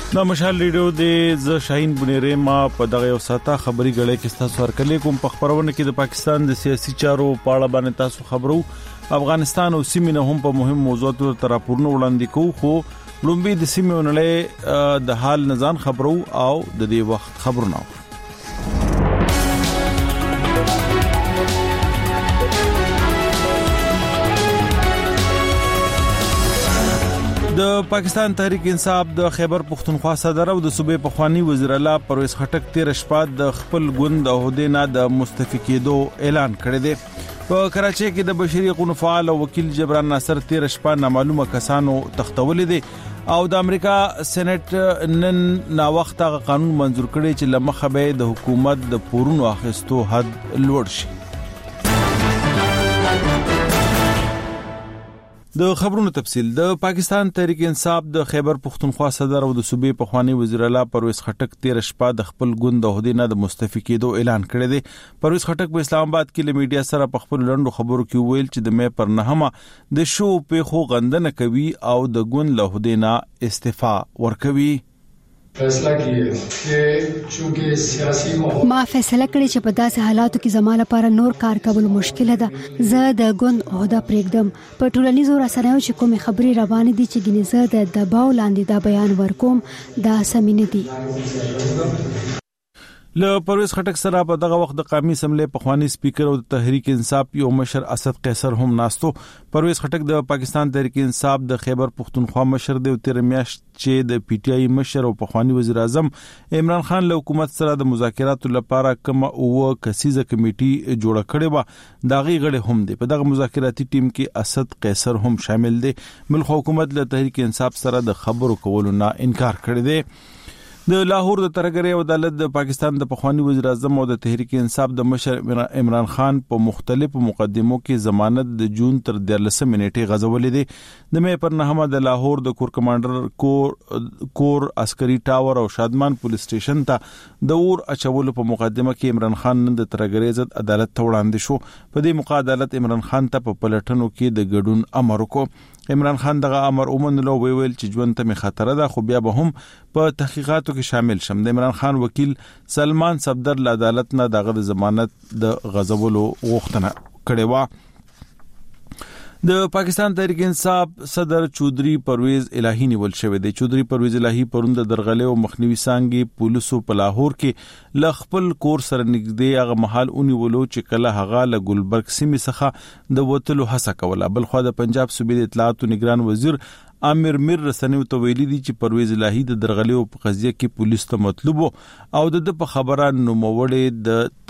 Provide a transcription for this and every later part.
نو مشال ریډیو د ز شاهین بنيره ما په دغه یو ساته خبري غړې کې تاسو ورکلې کوم په خبرونه کې د پاکستان د سیاسي چارو په اړه باندې تاسو خبرو افغانستان او سیمه هم په مهم موضوعاتو تر راپورونه وړاندې کوو خو لومبي د سیمه ونلې د حال نزان خبرو او د دې وخت خبرونه د پاکستان تحریک انصاف د خیبر پختونخوا صدر او د صوبې پخوانی وزیر اعلی پرویز خټک 13 شپه د خپل ګوند او عہدې د مستعفی کېدو اعلان کړی دی په کراچۍ کې د بشري حقوقو فعال او وکیل جبران ناصر 13 شپه نامعلومه کسانو تختولې دي او د امریکا سېنات نن نا وخت قانون منزور کړی چې لمخه به د حکومت د پورونو اخیستو حد لوړ شي. د خبرونو تفصیل د پاکستان تحریک انصاف د خیبر پختونخوا صدر او د صوبې پخوانی وزیر اعلی پرویز خټک 13 شپه د خپل ګوند او عہدې د مستعفی کېدو اعلان کړی دی. پرویز خټک په اسلام آباد کې له میډیا سره په خپل لنډو خبرو کې ویل چې د مې پر نهمه د شو په خو غندنه کوي او د ګوند له عہدې نه استعفا ورکوي. فیصله کیه چې چونکه سیاسي ما فیصله کړې چې په داسې حالاتو کې زما لپاره نور کار کول مشکل ده. زه د ګوند عہده پرېږدم. په ټولنیزو رسنیو چې کومې خبرې روانې دي چې ګینه زه د دباو لاندې دا بیان ورکوم دا سمې نه دي. له پرویز خټک سره په دغه وخت د قومي اسمبلی پخوانی سپیکر او د تحریک انصاف یو مشر اسد قیصر هم ناستو. پرویز خټک د پاکستان تحریک انصاف د خیبر پختونخوا مشر دی او 13 میاشت چې د پی ټی آی مشر او پخوانی وزیر اعظم عمران خان له حکومت سره د مذاکراتو لپاره کوم او کسیزه کمیټي جوړه کړې و دا غي غړي هم دي. په دغه مذاکراتي ټیم کې اسد قیصر هم شامل دي. ملک حکومت له تحریک انصاف سره د خبرو کولو نه انکار کړی دی. د لاهور د ترګری عدالت د پاکستان د پخوانی وزیر اعظم او د تحریک انصاف د مشر عمران خان په مختلفو مقدمو کې ضمانت د جون تر 13 منټې غځولې دي. د مې پر نهمه د لاهور د کور کمانډر کور عسکري ټاور او شادمان پولیس سټیشن ته د اور اچولو په مقدمه کې عمران خان نن د ترګری عزت عدالت ته وړاندې شو. په دې موقع عدالت عمران خان ته په پلټنو کې د ګډون امر وکړ. عمران خان دغه امر ومنلو ویل چې ژوند ته خطر ده خو بیا به هم په تحقیقاتو کې شامل شم. د عمران خان وکیل سلمان صفدر له عدالت نه دغه ضمانت د غضبولو غوښتنه کړې و. د پاکستان تحریک انصاف صدر چودري پرویز الهی نیول شوی دی. چودري پرویز الهی پروند درغله او مخنیوي سانګي پولیسو په لاهور کې لخپل کور سره نږدې هغه محل اونیولو چې کله هغه له ګلبرګ سیمې څخه د وټلو هڅه کوله. بل خو د پنجاب صوبې د اطلاعات نگران وزیر امیر میر رسنیو ته ویلي دي چې پرویز الهی د درغلیو په قضیه کې پولیس ته مطلوب او د په خبره نوموړي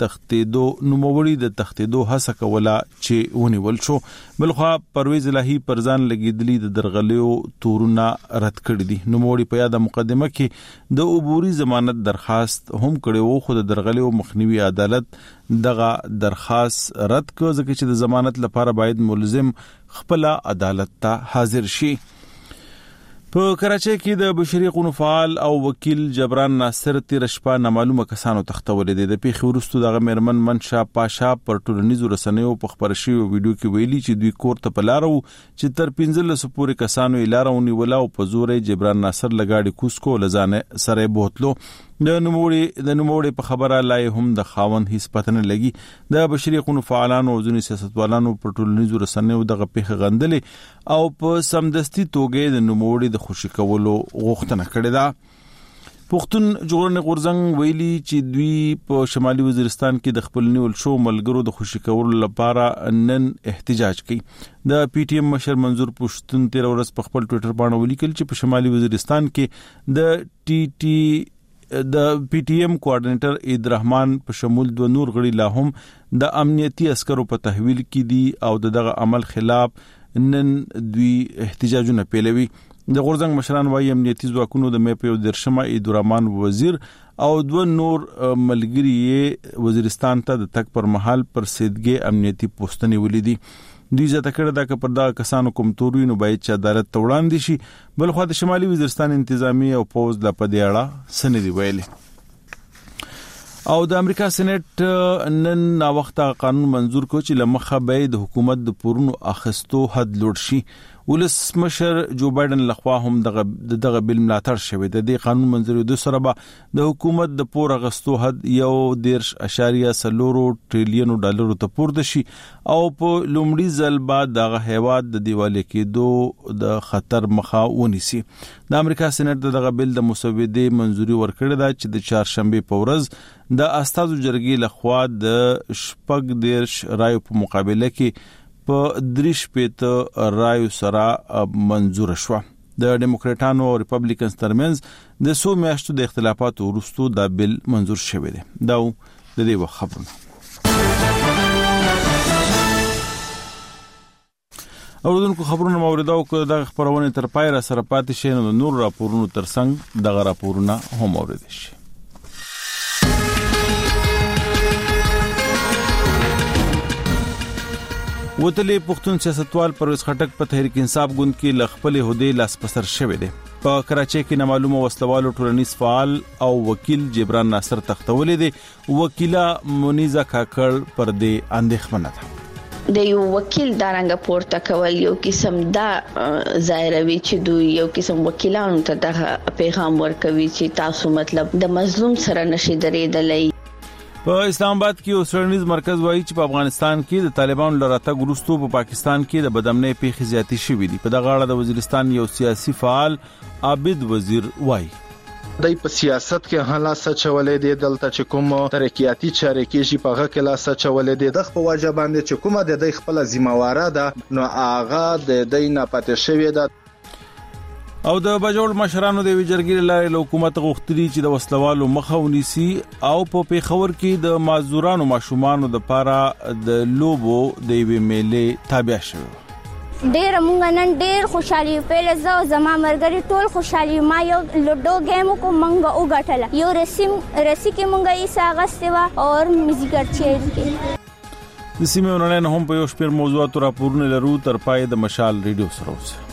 د تختیدو هڅه کوله چې ونیول شو. بلخو پرویز الهی پرځان لګیدلی د درغلیو تورونه رد کړی دي. نوموړي په یاد مقدمه کې د عبوري ضمانت درخواست هم کړی وو خو د درغلیو مخنیوي عدالت دغه درخواست رد کړ ځکه چې د ضمانت لپاره باید ملزم خپل عدالت ته حاضر شي. په کراچۍ کې د بشري حقوقو فعال او وکیل جبران ناصر 13 شپه نامعلومه کسانو تختولې دي. د پیښې وروسته دغه مېرمن منشا پاشا پر ټولنیزو رسنیو په خبر شوی ویډیو کې ویلي چې دوی کور ته پلارو چې تر 15 پورې کسانو لارونه ولا او په زورې جبران ناصر لګاډي کوسکو لزانه سره بوتلو. د نوموړي په خبره لای هم د خاوند هیڅ پته نه لګي. د بشري حقوقو فعالانو او ځینې سیاستوالانو پر ټولنیزو رسنیو دغه پیښه غندلې او په سمدستي توګه د نوموړي د خوشی کولو غوښتنه کړې ده. پښتون جوړنې غورځنګ ویلي چې دوی په شمالي وزیرستان کې د خپل نیول شو ملګرو د خوشی کولو لپاره نن احتجاج کوي. د پی ټی ایم مشر منظور پښتون 13 ورځ په خپل ټوئیټر باندې ولیکل چې په شمالي وزیرستان کې د پی ټی ایم کوارډینیټر عید رحمان په شمول د نور غړي لا هم د امنیتي عسکرو په تحویل کې دي او دغه عمل خلاف نن دوی احتجاجونه پیلوي. د غورځنګ مشران وايي امنیتي ځواکونو د مې په درشمه عید رحمان وزیر او دو نور ملګری وزیرستان ته د تک پر محل پر سیدګي امنیتي پوسټنی ولیدي. دوی ځکه کړه دا چې پر دا کسانو کوم توري نو باید چې عدالت ته وړاندې شي. بل خو د شمالي وزیرستان انتظامی او پوز د پدې اړه سندې ویلي. او د امریکا سېنات نن نا وخت قانون منزور کو چې لمخه به د حکومت د پورونو اخستو حد لوړ شي. ولسمشر جو بایدن لخوا هم دغه بل ملاتړ شوی د دې قانون منځوري د سره به د حکومت د پور اغستو حد 1.4 ټریلیون ډالر ته پورته شي او په لومړي ځل بعد دغه هیواد د دیوالې کېدو د خطر مخه ونیسي. د امریکا سېنات دغه بل د مسودې منځوري ورکړه دا چې د چهارشنبه په ورځ د استازو جرګې لخوا د شپږ دیرش رایو په مقابله کې په 3 رایو سره منظور شو. د ډیموکراټانو او ریپبلیکنز ترمنځ د 100 میاشتو د اختلافاتو وروسته دا بل منظور شوی دی. دا د دې خبرونه. اوردونکو خبرونه موریدو کو د خبرونه تر پای را سره پاتې شي نو نور راپورونو ترڅنګ دغه راپورونه هم اوریدل شي. وتلی پښتون سیاستوال پرویز خټک په تحریک انصاف ګوند کې لخپل هدي لاس پسر شوی دی. په کراچۍ کې نامعلومه وسلوالو ټولنیز فعال او وکیل جبران ناصر تختولې دی. وکیله منیزه کاکړ پر دې اندېښمنه ده. د یو وکیل دارنګ پورته کول یو قسم دا ظاهروي چې دوی یو قسم وکیلانو ته د پیغام ورکوي چې تاسو مطلب د مظلوم سره نشي درېدلای. په اسلام آباد کې اوسرنیز مرکز وایي چې په افغانستان کې د طالبانو لراته ګروستو په پاکستان کې د بدامنۍ پیښې زیاتې شوې دي. په دغه اړه د وزیرستان یو سیاسي فعال عابد وزیر وایي دای په سیاست کې هلا سچولې دي دلته چې کوم ترقیاتی چارې کې په هغه کې لا سچولې دي د خپل واجب باندې چې کومه د دې خپل ذمہواره ده نو هغه د دې نه پاتې شوی ده. او د بجوړ مشرانو د ویجرګری لارې حکومت غوښتلی چې د وسلوالو مخه ونیسي او په پیښور کې د معذورانو ماشومانو د پاره د لوبو د وی میلې تابع شوه. ډېر مونږ نن ډېر خوشالي په زو زما مرګري ټول خوشالي ما یو لوډو گیم کو مونږ وګټل یو رسی کې مونږ یې ساغسته وا او میوزیک چیر کې د سیمه نن هم په یو شپږ موضوعات راپورونه لرو تر پای د مشال ریډیو سره اوسه.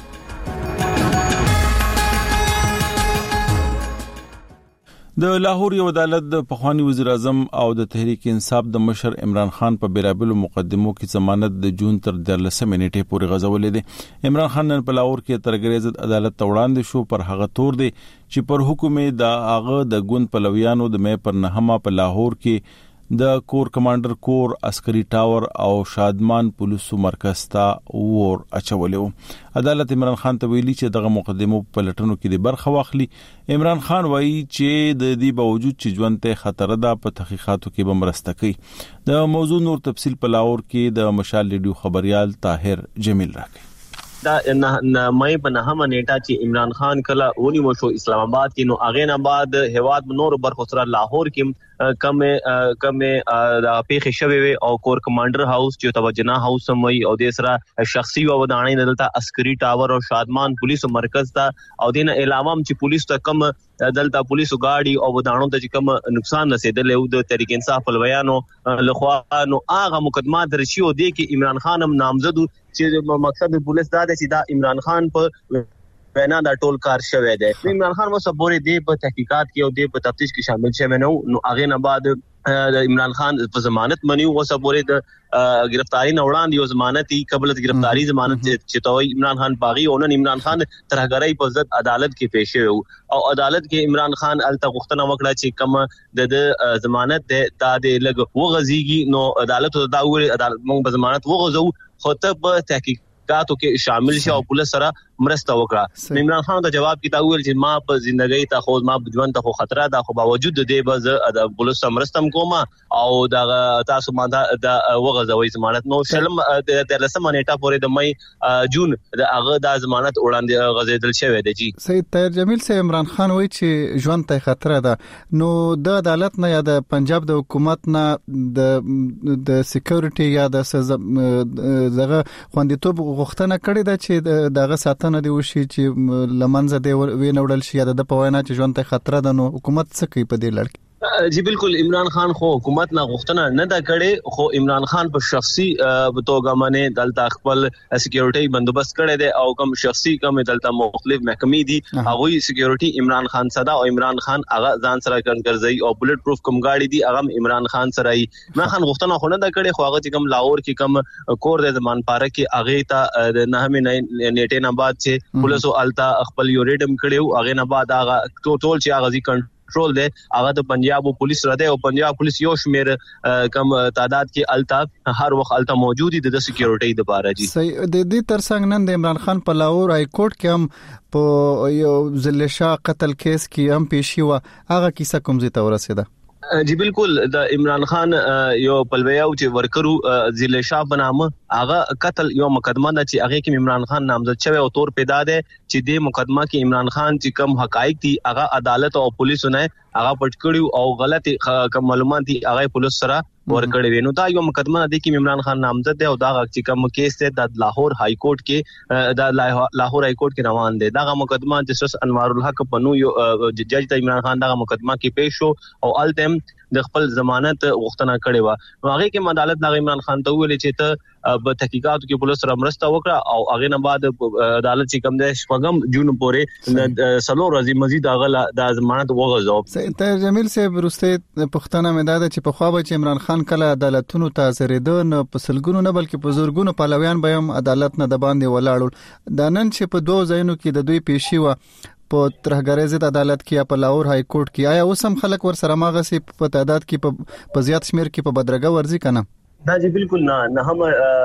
د لاهور یو عدالت د پخوانی وزیر اعظم او د تحریک انصاف د مشر عمران خان په بیرابل مقدمو کې ضمانت د جون تر 13 نیټې پورې غځولې دي. عمران خان نن په لاهور کې ترګریزت عدالت ته وړاندې شو پر هغه تور دی چې پر حکم د هغه د ګوند پلویانو د مې پر نهمه په لاهور کې د کور کمانډر کور عسکري ټاور او شادمان پولیسو مرکز ته ور اچولیو. عدالت عمران خان ته ویلي چې دغه مقدمو په لټونو کې د برخه واخلي. عمران خان وایي چې د دې باوجود چې ژوند ته خطر ده په تحقیقاتو کې به مرسته کوي. د موضوع نور تفصیل په لاهور کې د مشال ریډیو خبريال طاهر جمیل راکړي. دا نه مې په نهمه نیټه چې عمران خان کله ونی مشو اسلام آباد کې نو اغه نه بعد هواد نور برخو سره لاهور کې کم د پیښې شوی او کور کمانډر هاوس چې توجنا هاوس مې او د سره شخصي و ودانې دلته عسکري ټاور او شادمان پولیسو مرکز ته او دینه اعلان چې پولیس ته کم دلته پولیسو گاډي او ودانو ته کم نقصان رسیدل او د تحریک انصاف په بیانو لخوا نو هغه مقدمات درشي او د کې عمران خان هم نامزد چې مقصد پولیس دا دی چې دا عمران خان په وینا دا ټول کار شوی دی. عمران خان مو صبوري دی په تحقیقات کې او دی په تفتیش کې شامل شوی نو هغه نه بعد عمران خان په ضمانت منیو او صبوري د گرفتاری نه وړاندې یو ضمانتي قبل از گرفتاری ضمانت چې توي عمران خان باغی او نن عمران خان ترهګرۍ په ضد عدالت کې پیش شو او عدالت کې عمران خان الته غوښتنه وکړه چې کوم د ضمانت د لګ وغزيږي نو عدالت دا ویل عدالت موږ په ضمانت وغزو خو ته په تحقیقاتو کې شامل شو او پولیس سره مرسته وکړه. عمران خان ته جواب کې دا ویل چې ما په ژوندۍ ته خو ما په ژوند ته خو خطر ده خو باوجود د دې به د پولیس سره مرستم کوم او دا تاسو ما دا وغځوي ضمانت نو شلم د لسمه نیټه پورې د مې جون د هغه د ضمانت وړاندې غځیدل شوی دی. جی سید طاهر جمیل صاحب عمران خان وایي چې ژوند ته خطر ده نو د عدالت نه یا د پنجاب د حکومت نه د سکیورټي یا د دغه خوندیتوب غوښتنه کړې ده چې دغه ساتنه دی وشي چې لمنځه دی وینوړل شي یا د پوینا چې ژوند ته خطر ده نو حکومت څه کوي په دې لړ کې؟ جی بالکل عمران خان خو حکومت نه غوښتنه نه دا کړي خو عمران خان په شخصي توګه باندې دلته خپل سکیورټي بندوبست کړی دی او کوم شخصي کوم دلته مختلف محکمې دي هغه سکیورټي عمران خان صدا او عمران خان هغه ځان سره کنګرځي او بلټ پروف کوم گاډي دي هغه عمران خان سره عمران خان غوښتنه خو نه دا کړي خو هغه کوم لاهور کې کوم کور د زمان پاره کې هغه ته نه نیټه نه بعد چې پولیسو التا خپل یوریډم کړیو هغه نه بعد هغه ټول چې هغه کنټرول دی هغه د پنجاب پولیس را دی او پنجاب پولیس یو شمیر کم تعداد کې التا هر وخت التا موجود دي د سکیورټي د باره جی صحیح د دې ترڅنګ نن د عمران خان په لاهور های کورټ کې هم په یو ذلشا قتل کیس کې هم پیښ شو هغه کیسه کوم ځای ته ورسېده جی بالکل د عمران خان یو پلویاو چې ورکرو ذلشا بنامه هغه قتل یو مقدمه ده چې هغه کې عمران خان نامزد شوی او تور پیدا ده چې د مقدمه کې عمران خان چې کم حقایق دي هغه عدالت او پولیسو نه هغه پټ کړیو او غلط کوم معلومات دي هغه پولیس سره ورکړی وینو دا یو مقدمه ده چې عمران خان نامزد ده او دا چې کوم کیس ده د لاهور های کورټ کې د لاهور های کورټ کې روان دي دا مقدمه جسټس انوار الحق پنو یو جج ته عمران خان دا مقدمه کې پیښ شو او التم د خپل ضمانت غوښتنه کړې و هغه کې عدالت د عمران خان ته ویل چې ته په تحقیقاتو کې پولیس سره مرسته وکړه او هغه نه بعد عدالت چې کوم د شپږم جون پورې سلو ورځې مزید هغه د ضمانت وغوښتو ته جمیل صاحب روسته پښتنه مداده چې په خوا به عمران خان کله عدالتونو ته زریدو نه په سلګونو نه بلکې په زورګونو پهلویان به هم عدالت نه د باندې ولاړول د نن چې په دوه ځایونو کې د دوی پیشي و په ترهګرۍ ضد عدالت کې په لاهور های کورټ کې آیا اوس هم خلک ور سره ماغسي په تعداد کې په زیات شمیر کې په بدرګه ورزي کنه دا جی بالکل نه هم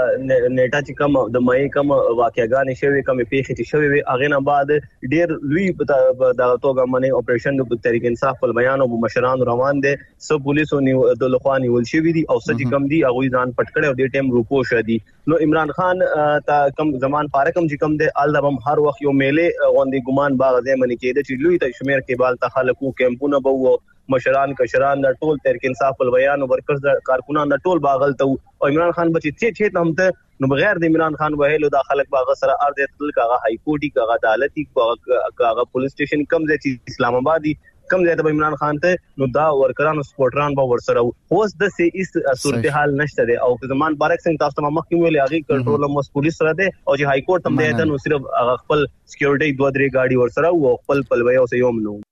نیټه چې کوم د مې کوم واقعګانې شوی کوم پیښې چې شوی هغه نه بعد ډیر لوی د توګه باندې اپریشن د تحریک انصاف په بیان او مشران روان دي سو پولیسو د لخواني ول شي دي او سچ کم دي هغه ځان پټ کړي او د ټیم روپو شدي نو عمران خان تا کم زمان پاره کم چې کم دي الدبم هر وخت یو میله غوندي ګمان باغ ځای منی کېده چې لوی ته شمیر کې بال تخلقو کیمپونه بو مشران کشران د ټول تحریک انصاف په بیان او ورکرز د کارکونان د ټول باغل ته او عمران خان بچی چې هم ته نو بغیر د عمران خان وهلو د خلک باغ سره ارض تل کاغه های کورټي کاغه عدالتي کاغه پولیس سټیشن کم ځای چې اسلام آبادي کم ځای ته عمران خان ته نو دا ورکرانو سپورټران به ورسره اوس د سي اس صورتحال نشته ده او زمان بارک سنگ تاسو ته مخکې ویل هغه کنټرول مو پولیس سره ده او چې های کورټ هم ده نو صرف خپل سکیورټي 2-3 گاډي ورسره او خپل پلوي او سيوم نو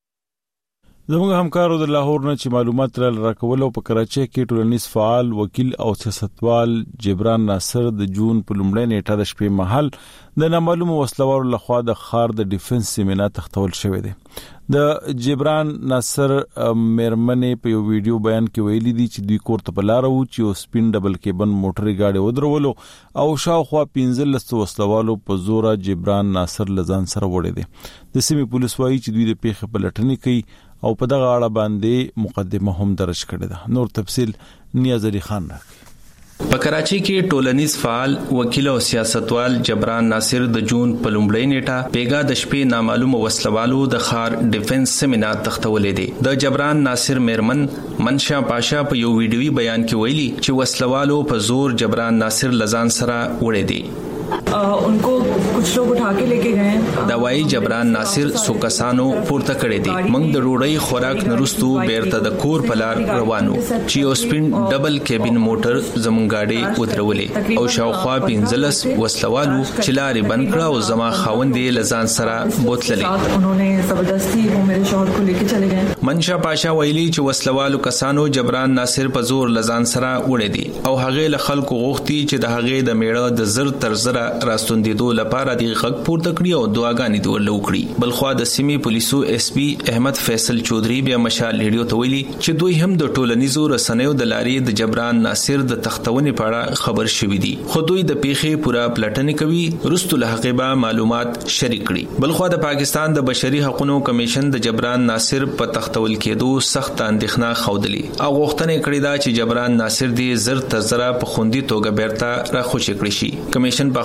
زموږ همکارو د لاهور نه چې معلومات راکول او په کراچۍ کې ټولنیز فعال وکیل او سیاستوال جبران ناصر د جون په لومړۍ نیټه د شپې مهال د نامعلومو وسلوالو لخوا د خار د ډیفنس سیمینار تختول شوې ده د جبران ناصر مېرمنې په یو ویډیو بیان کې ویلي دي چې دوی کور ته په لار وو چې سپین ډبل کېبن موټري گاډي ودرولو او شاوخوا 15 وسلوالو په زوره جبران ناصر لزان سره وړي دي د سیمې پولیس وايي چې دوی د پیښې په لټنې کوي او په دغه اړه باندې مقدمه هم درج کړې ده نور تفصيل نیاز علي خان راکړي په کراچۍ کې ټولنیز فعال وکیل او سیاستوال جبران ناصر د جون په لومړۍ نیټه پیګا د شپې نامعلومه وسلوالو د خار ډیفنس سیمینار تختولې دي د جبران ناصر میرمن منشا پاشا په یو ویډیوي بیان کې ویلي چې وسلوالو په زور جبران ناصر لزان سره وړي دي उनको कुछ लोग उठा के लेके गए दवाई जबरान नासिर सुकसानो पुरता कړې دي موږ د روړی خوراک نرستو بیرته د کور په لار روانو چې اوسپین ډبل کیبن موټر زمونږ گاډي ودرولې او شاوخوا 15 وسلوالو چې لارې بند کړه او زما خاوندې لزان سره بوتللې उन्होंने زبردستی वो मेरे शوهر को लेके चले गए منشا پاشا ویلي چې وسلوالو کسانو جبران ناصر په زور لزان سره وړې دي او هغه له خلکو غوښتي چې د هغه د میړه د زر تر زر راستوندېدو لپاره د غږ پورته کړی او دعاګانې دې ورله وکړي بلخوا د سیمې پولیسو اس پی احمد فیصل چودري بیا مشال لیډیو ته ویلي چې دوی هم د ټولنیزو رسنیو د لارې د جبران ناصر د تختونې په اړه خبر شوي دي خو دوی د پیښې پوره پلټنې کوي رستو له حقیقه معلومات شریک کړي بلخوا د پاکستان د بشري حقوقو کمیشن د جبران ناصر په تختول کېدو سخت اندېښنه خوندلي او غوښتنه کړې ده چې جبران ناصر دې زر تر زر په خوندي توګه بیرته راخوشي کړي شي کمیشن په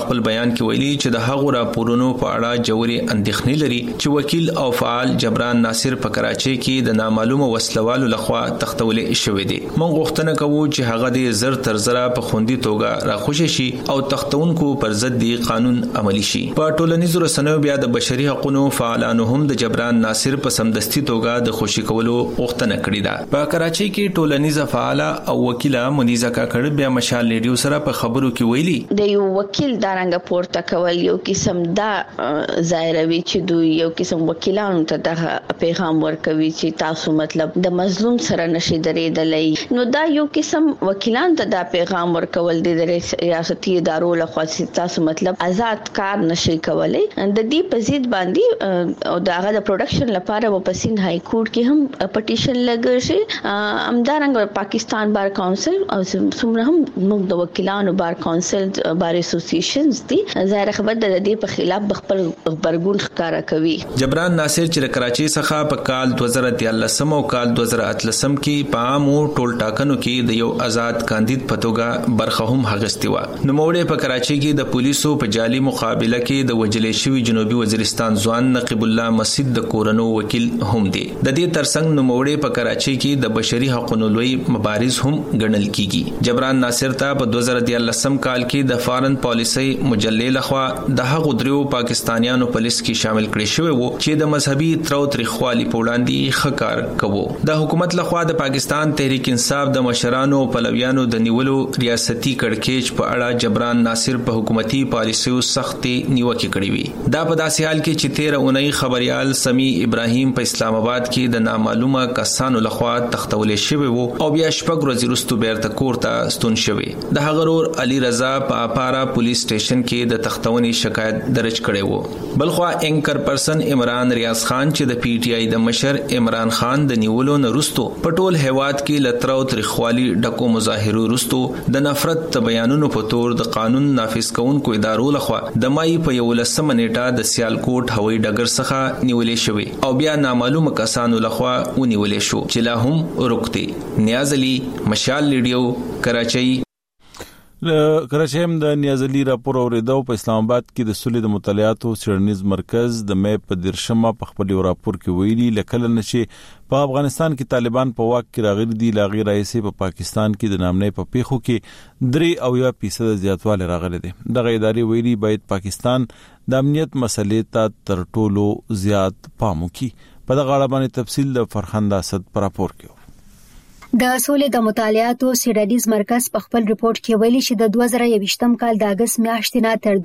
خپل بیان کې ویلي چې د هغو راپورونو په اړه جوړي اندېښنې لري چې وکیل او فعال جبران ناصر په کراچۍ کې د نامعلومه وسلوالو لخوا تختولې شوې دي. موږ غوښتنه کوو چې هغه د زر تر زره په خوندي توګه راخوشي شي او تختونکو پر ضد دی قانون عملی شي. په ټولنیزو رسنیو بیا د بشري حقوقو فعالانو هم د جبران ناصر په سمدستي توګه د خوشي کولو غوښتنه کړې ده. په کراچۍ کې ټولنیزه فعاله او وکیله منیزه کاکړ بیا مشال ریډیو سره په خبرو کې ویلي د یو وکیل دارنګ پورته کول یو قسم دا ظاهروي چې دوی یو قسم وکیلانو ته د پیغام ورکوي چې تاسو مطلب د مظلوم سره نشي درېدلای. نو دا یو قسم وکیلان ته دا پیغام ورکول دي د ریاستي ادارو لخوا چې تاسو مطلب آزاد کار نشي کولای. د دې په ضد باندې او داغه د پروډکشن لپاره په سند های کورټ کې هم پټیشن لګل شي. همدارنګه پاکستان بار کونسل او څومره هم موږ د وکیلانو بار کونسل بار اسوسییشنز دي ظاهر خبر د دې په خلاف خپل خبرګون ښکارا کوي. جبران ناصر چې کراچۍ څخه په کال 2013 او کال 2018 کې په عامو ټول ټاکنو کې د یو آزاد کاندید په توګه برخه هم اخیستې و. نو موړې په کراچۍ کې د پولیسو په جالي مقابله کې د وجلې شوی جنوبي وزیرستان ځوان نقیب الله مسجد د کورنو وکیل هم دی. د دې ترڅنګ نو موړې په کراچۍ کې د بشري حقوقو لوی مبارز هم ګڼل کیږي. جبران ناصر ته په 2013 کال کې د فارن پالیسي مجلې لخوا د هغو دریو پاکستانیانو په لیست کې شامل کړي شوی وو چې د مذهبي ترو تریخوالي په وړاندې خکار کوو. د حکومت لخوا د پاکستان تحریک انصاف د مشرانو او پلویانو د نیولو ریاستي کړکېچ په اړه جبران ناصر په حکومتي پالیسیو سختي نیوکه کړې وي. دا په داسې حال کې چې 13 اونۍ خبريال سمی ابراهیم په اسلام آباد کې د نامعلومه کسانو لخوا تختولې شوی وو او بیا شپږ ورځې وروسته بیرته کور ته ستون شوی. د هغه ورور علي رضا په اپارا پولیس سټیشن کې د تختونې شکایت درج کړی وو. بلخوا انکر پرسن عمران ریاض خان چې د پی ټی آی د مشر عمران خان د نیولو نه وروسته په ټول هیواد کې لترو تریخوالي ډکو مظاهرو وروسته د نفرت بیانونو په تور د قانون نافذ کوونکو ادارو لخوا د مای په 11 نیټه د سیالکوټ هوایي ډګر څخه نیولې شوی او بیا نامعلومه کسانو لخوا ونیولې شو چې لا هم ورکته. نیاز علي مشال ریډیو کراچۍ. کراچۍ هم د نیاز علي راپور اوریدو. په اسلام آباد کې د سولې د مطالعاتو څېړنیز مرکز د مې په 13 په خپل راپور کې ویلي لکه نشي په افغانستان کې طالبان په واک کې راغلي دي لا غیر رئیس په پاکستان کې د نامنې په پیښو کې 3% زیاتوالی راغلي دي. دغه ادارې ویلي باید پاکستان د امنیت مسلې ته تر ټولو زیات پام وکړي. په دغه اړه باندې تفصیل د فرخنده اسد پر راپور کې. د سولې د مطالعاتو څېړنیز مرکز په خپل ریپورت کې ویلي چې د 2021 کال د اگست میاشتې نه تر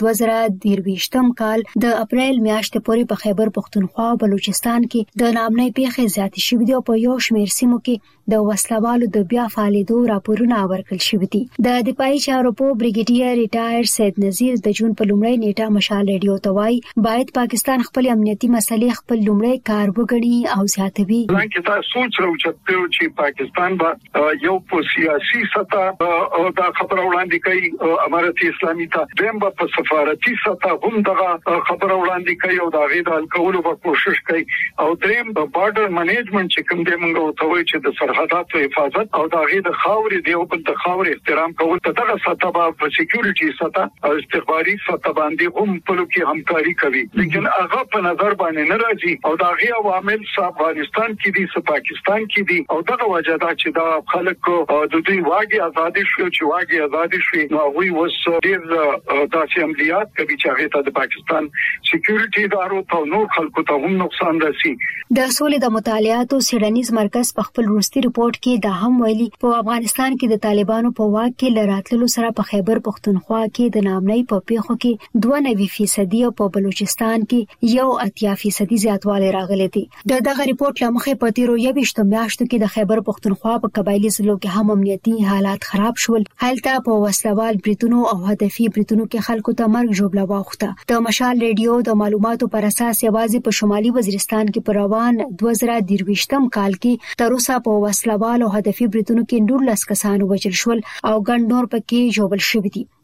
2023 کال د اپریل میاشتې پورې په خیبر پختونخوا او بلوچستان کې د نامنۍ پیښې زیاتې شوې دي او په یو شمېر سیمو کې د وسلوالو د بیا فعالیدو راپورونه ورکړل شوي دي. د دفاعي چارو په بریګیډیر ریټایر سید نذیر د جون په لومړۍ نیټه مشال ریډیو ته وایي باید پاکستان خپل امنیتي مسلې خپل لومړی کار وګڼي او زیاتوي. ځکه تاسو سوچ راوچته چې پاکستان یو په سیاسي سطح او دا خبره وړاندې کوي امارت اسلامي ته دیم په سفارتي سطح هم دغه خبره وړاندې کوي او دا غي د کولو په کوشش کوي او دیم په بارډر منیجمنت چې کوم دی موږ ته وایي چې د سرحداتو حفاظت او دا غي د خاورې دی او د خاورې احترام کول په دغه سطح په سکیورټي سطح او استخباري سطح باندې هم په لکه همکاري کوي. لیکن هغه په نظر باندې نه راځي او دا غي عوامل افغانستان کې دي پاکستان کې دي او دغه وجه دا چې دا خلک د دوی واګي ازادي شو چې واګي ازادي شو نو وی وس ډیر داسې عملیات کوي چې هغه ته د پاکستان سکیورټي ادارو ته نو خلکو ته هم نقصان رسي. د سولې د مطالعاتو څېړنیز مرکز په خپل وروستي ریپورت کې دا هم ویلي په افغانستان کې د طالبانو په واک کې لراتلو سره په خیبر پختونخوا کې د نامنۍ په پیښو کې 92% او په بلوچستان کې 1.8% زیاتوالی راغلی دی. دغه ریپورت لمخې په تیرو 21 میاشتو کې د خیبر پختونخوا په قبایلی ضلعو کې هم امنیتي حالات خراب شول. هلته په وسلوال بریتونو او هدفي بریتونو کې خلکو ته مرګ ژوبله واوښته. د مشال ریډیو د معلوماتو پر اساس یوازې په شمالي وزیرستان کې پر روان 2023 کال کې تر اوسه په وسلوال او هدفي بریتونو کې 19 کسان وژل شول او ګڼ نور پکې ژوبل شوي دي.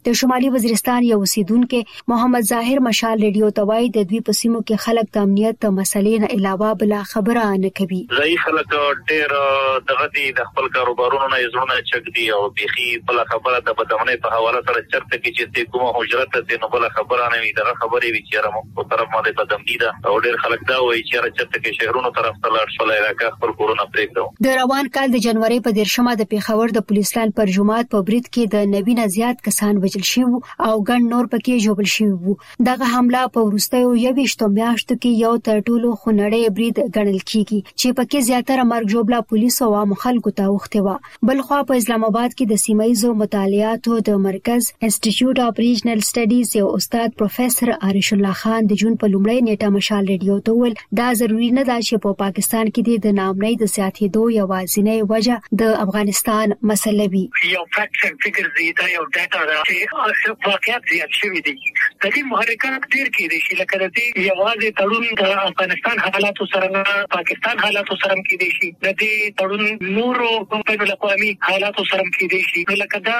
د شمالي وزیرستان یو اوسیدونکو محمد ظاهر مشال ریډیو توای د دوی په سیمو کې خلک د امنیت مسلې نه علاوه بل خبره نه کوي. ځای خلک ډېر دغه دي د خپل کاروبارونو نه زړونه چک دي او بيخي بل خبره د بدمنۍ په حواله سره چرته کې چې کومه حجرت ته نو بل خبره نه وي دغه خبرې وی چې رمو په طرف باندې بدمنۍ ده او ډېر خلک دا وایي چې چرته کې شهرونو طرف ته لاړ شول علاقه خپل کورونه پرېږدو. د روان کال د جنوري په 10مه د پیښور د پولیس لاین پر جماعت په برید کې د 90 زیات کسان وژل شوي او ګڼ نور پکې ژوبل شوي وو. دغه حمله په وروستیو 21 میاشتو کې یو تر ټولو خونړی برید ګڼل کیږي چې پکې زیاتره مرګ ژوبله پولیس او عام خلکو ته وخته و. بل خو په اسلام آباد کې د سیمایزو مطالعاتو د مرکز انسټیټیوټ اف ریجنل سټډیز یو استاد پروفیسور عارش الله خان د جون په لومړۍ نیټه مشال ریډیو ته ویل دا ضروری نه ده چې په پاکستان کې د ناامنۍ د زیاتېدو یوازینۍ وجه د افغانستان مسله وي. یو فیکټس اند فګرز دي دا یو ډاټا ده چې واقعیت زیات شوی دی. د دې محرکات ډېر کې دي چې لکه د دې یوازې تړون د افغانستان حالاتو سره نه پاکستان حالاتو سره کې دي شي د دې تړون نورو بین الاقوامي حالاتو سره کې دي شي لکه دا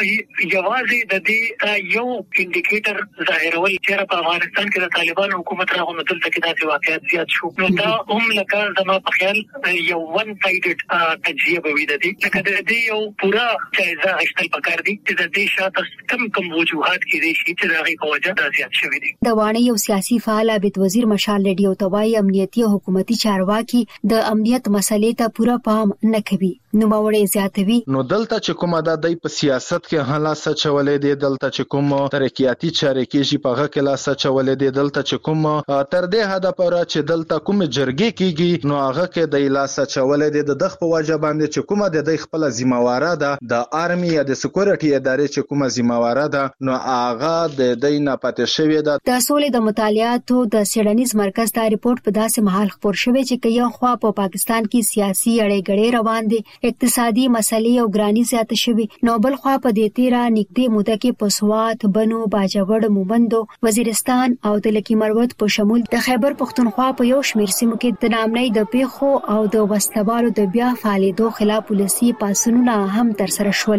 یوازې د دې یو انډیکیټر ظاهرول چې په افغانستان کې د طالبان حکومت راغونو دلته کې داسې واقعیت زیات شو نو دا هم لکه زما په خیال یو ون سایډډ تجزیه به وي د دې لکه د دې یو پورا جایزه اخیستل پکار دي چې د دې شاته کم وجوهات کې دي چې د هغې په وجه دا زیات شوي دي. د وانی یو سیاسي فعال عبد وزیر مشال ریډیو ته وايي امنیتي او حکومتي چارواکي د امنیت مسلې ته پورا پام نه کوي. نو باورې زیاتوي نو دلته چې کومه د دای په سیاست کې هلا سچولې دي دلته چې کوم ترقیاتي چارې کېږي په هغه کې لا سچولې دي دلته چې کوم تر دې هدف را چې دلته کوم جرګې کېږي نو هغه کې د لا سچولې دي د دغه په وجه باندې چې کومه د دې خپل ذمہواره ده د آرمي یا د سکیورټي ادارې چې کومه ذمہواره ده نو هغه د دې نه پاتې شوی ده. د سولې د مطالعاتو د سیډنیز مرکز دا ریپورت په داسې محل خبر شوی چې یو خوا په پاکستان کې سیاسي اړې غړې روان دي اقتصادي مسلې او ګرانی زیات شوي نو بل خوا په دې تیرا نږدې موده کې په سوات بنو باجوړ مومندو وزیرستان او د لکی مروت په شمول د خیبر پختونخوا په یو شمېر سیمو کې د نامنۍ د پیښو او د وسلوالو د بیا فعالیدو خلاف پولیسي پاسونونه هم ترسره شول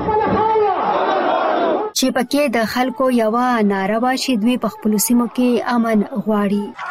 چې پکې د خلکو یو ناروا شي دوی په خپل سیمو کې امن غواړي.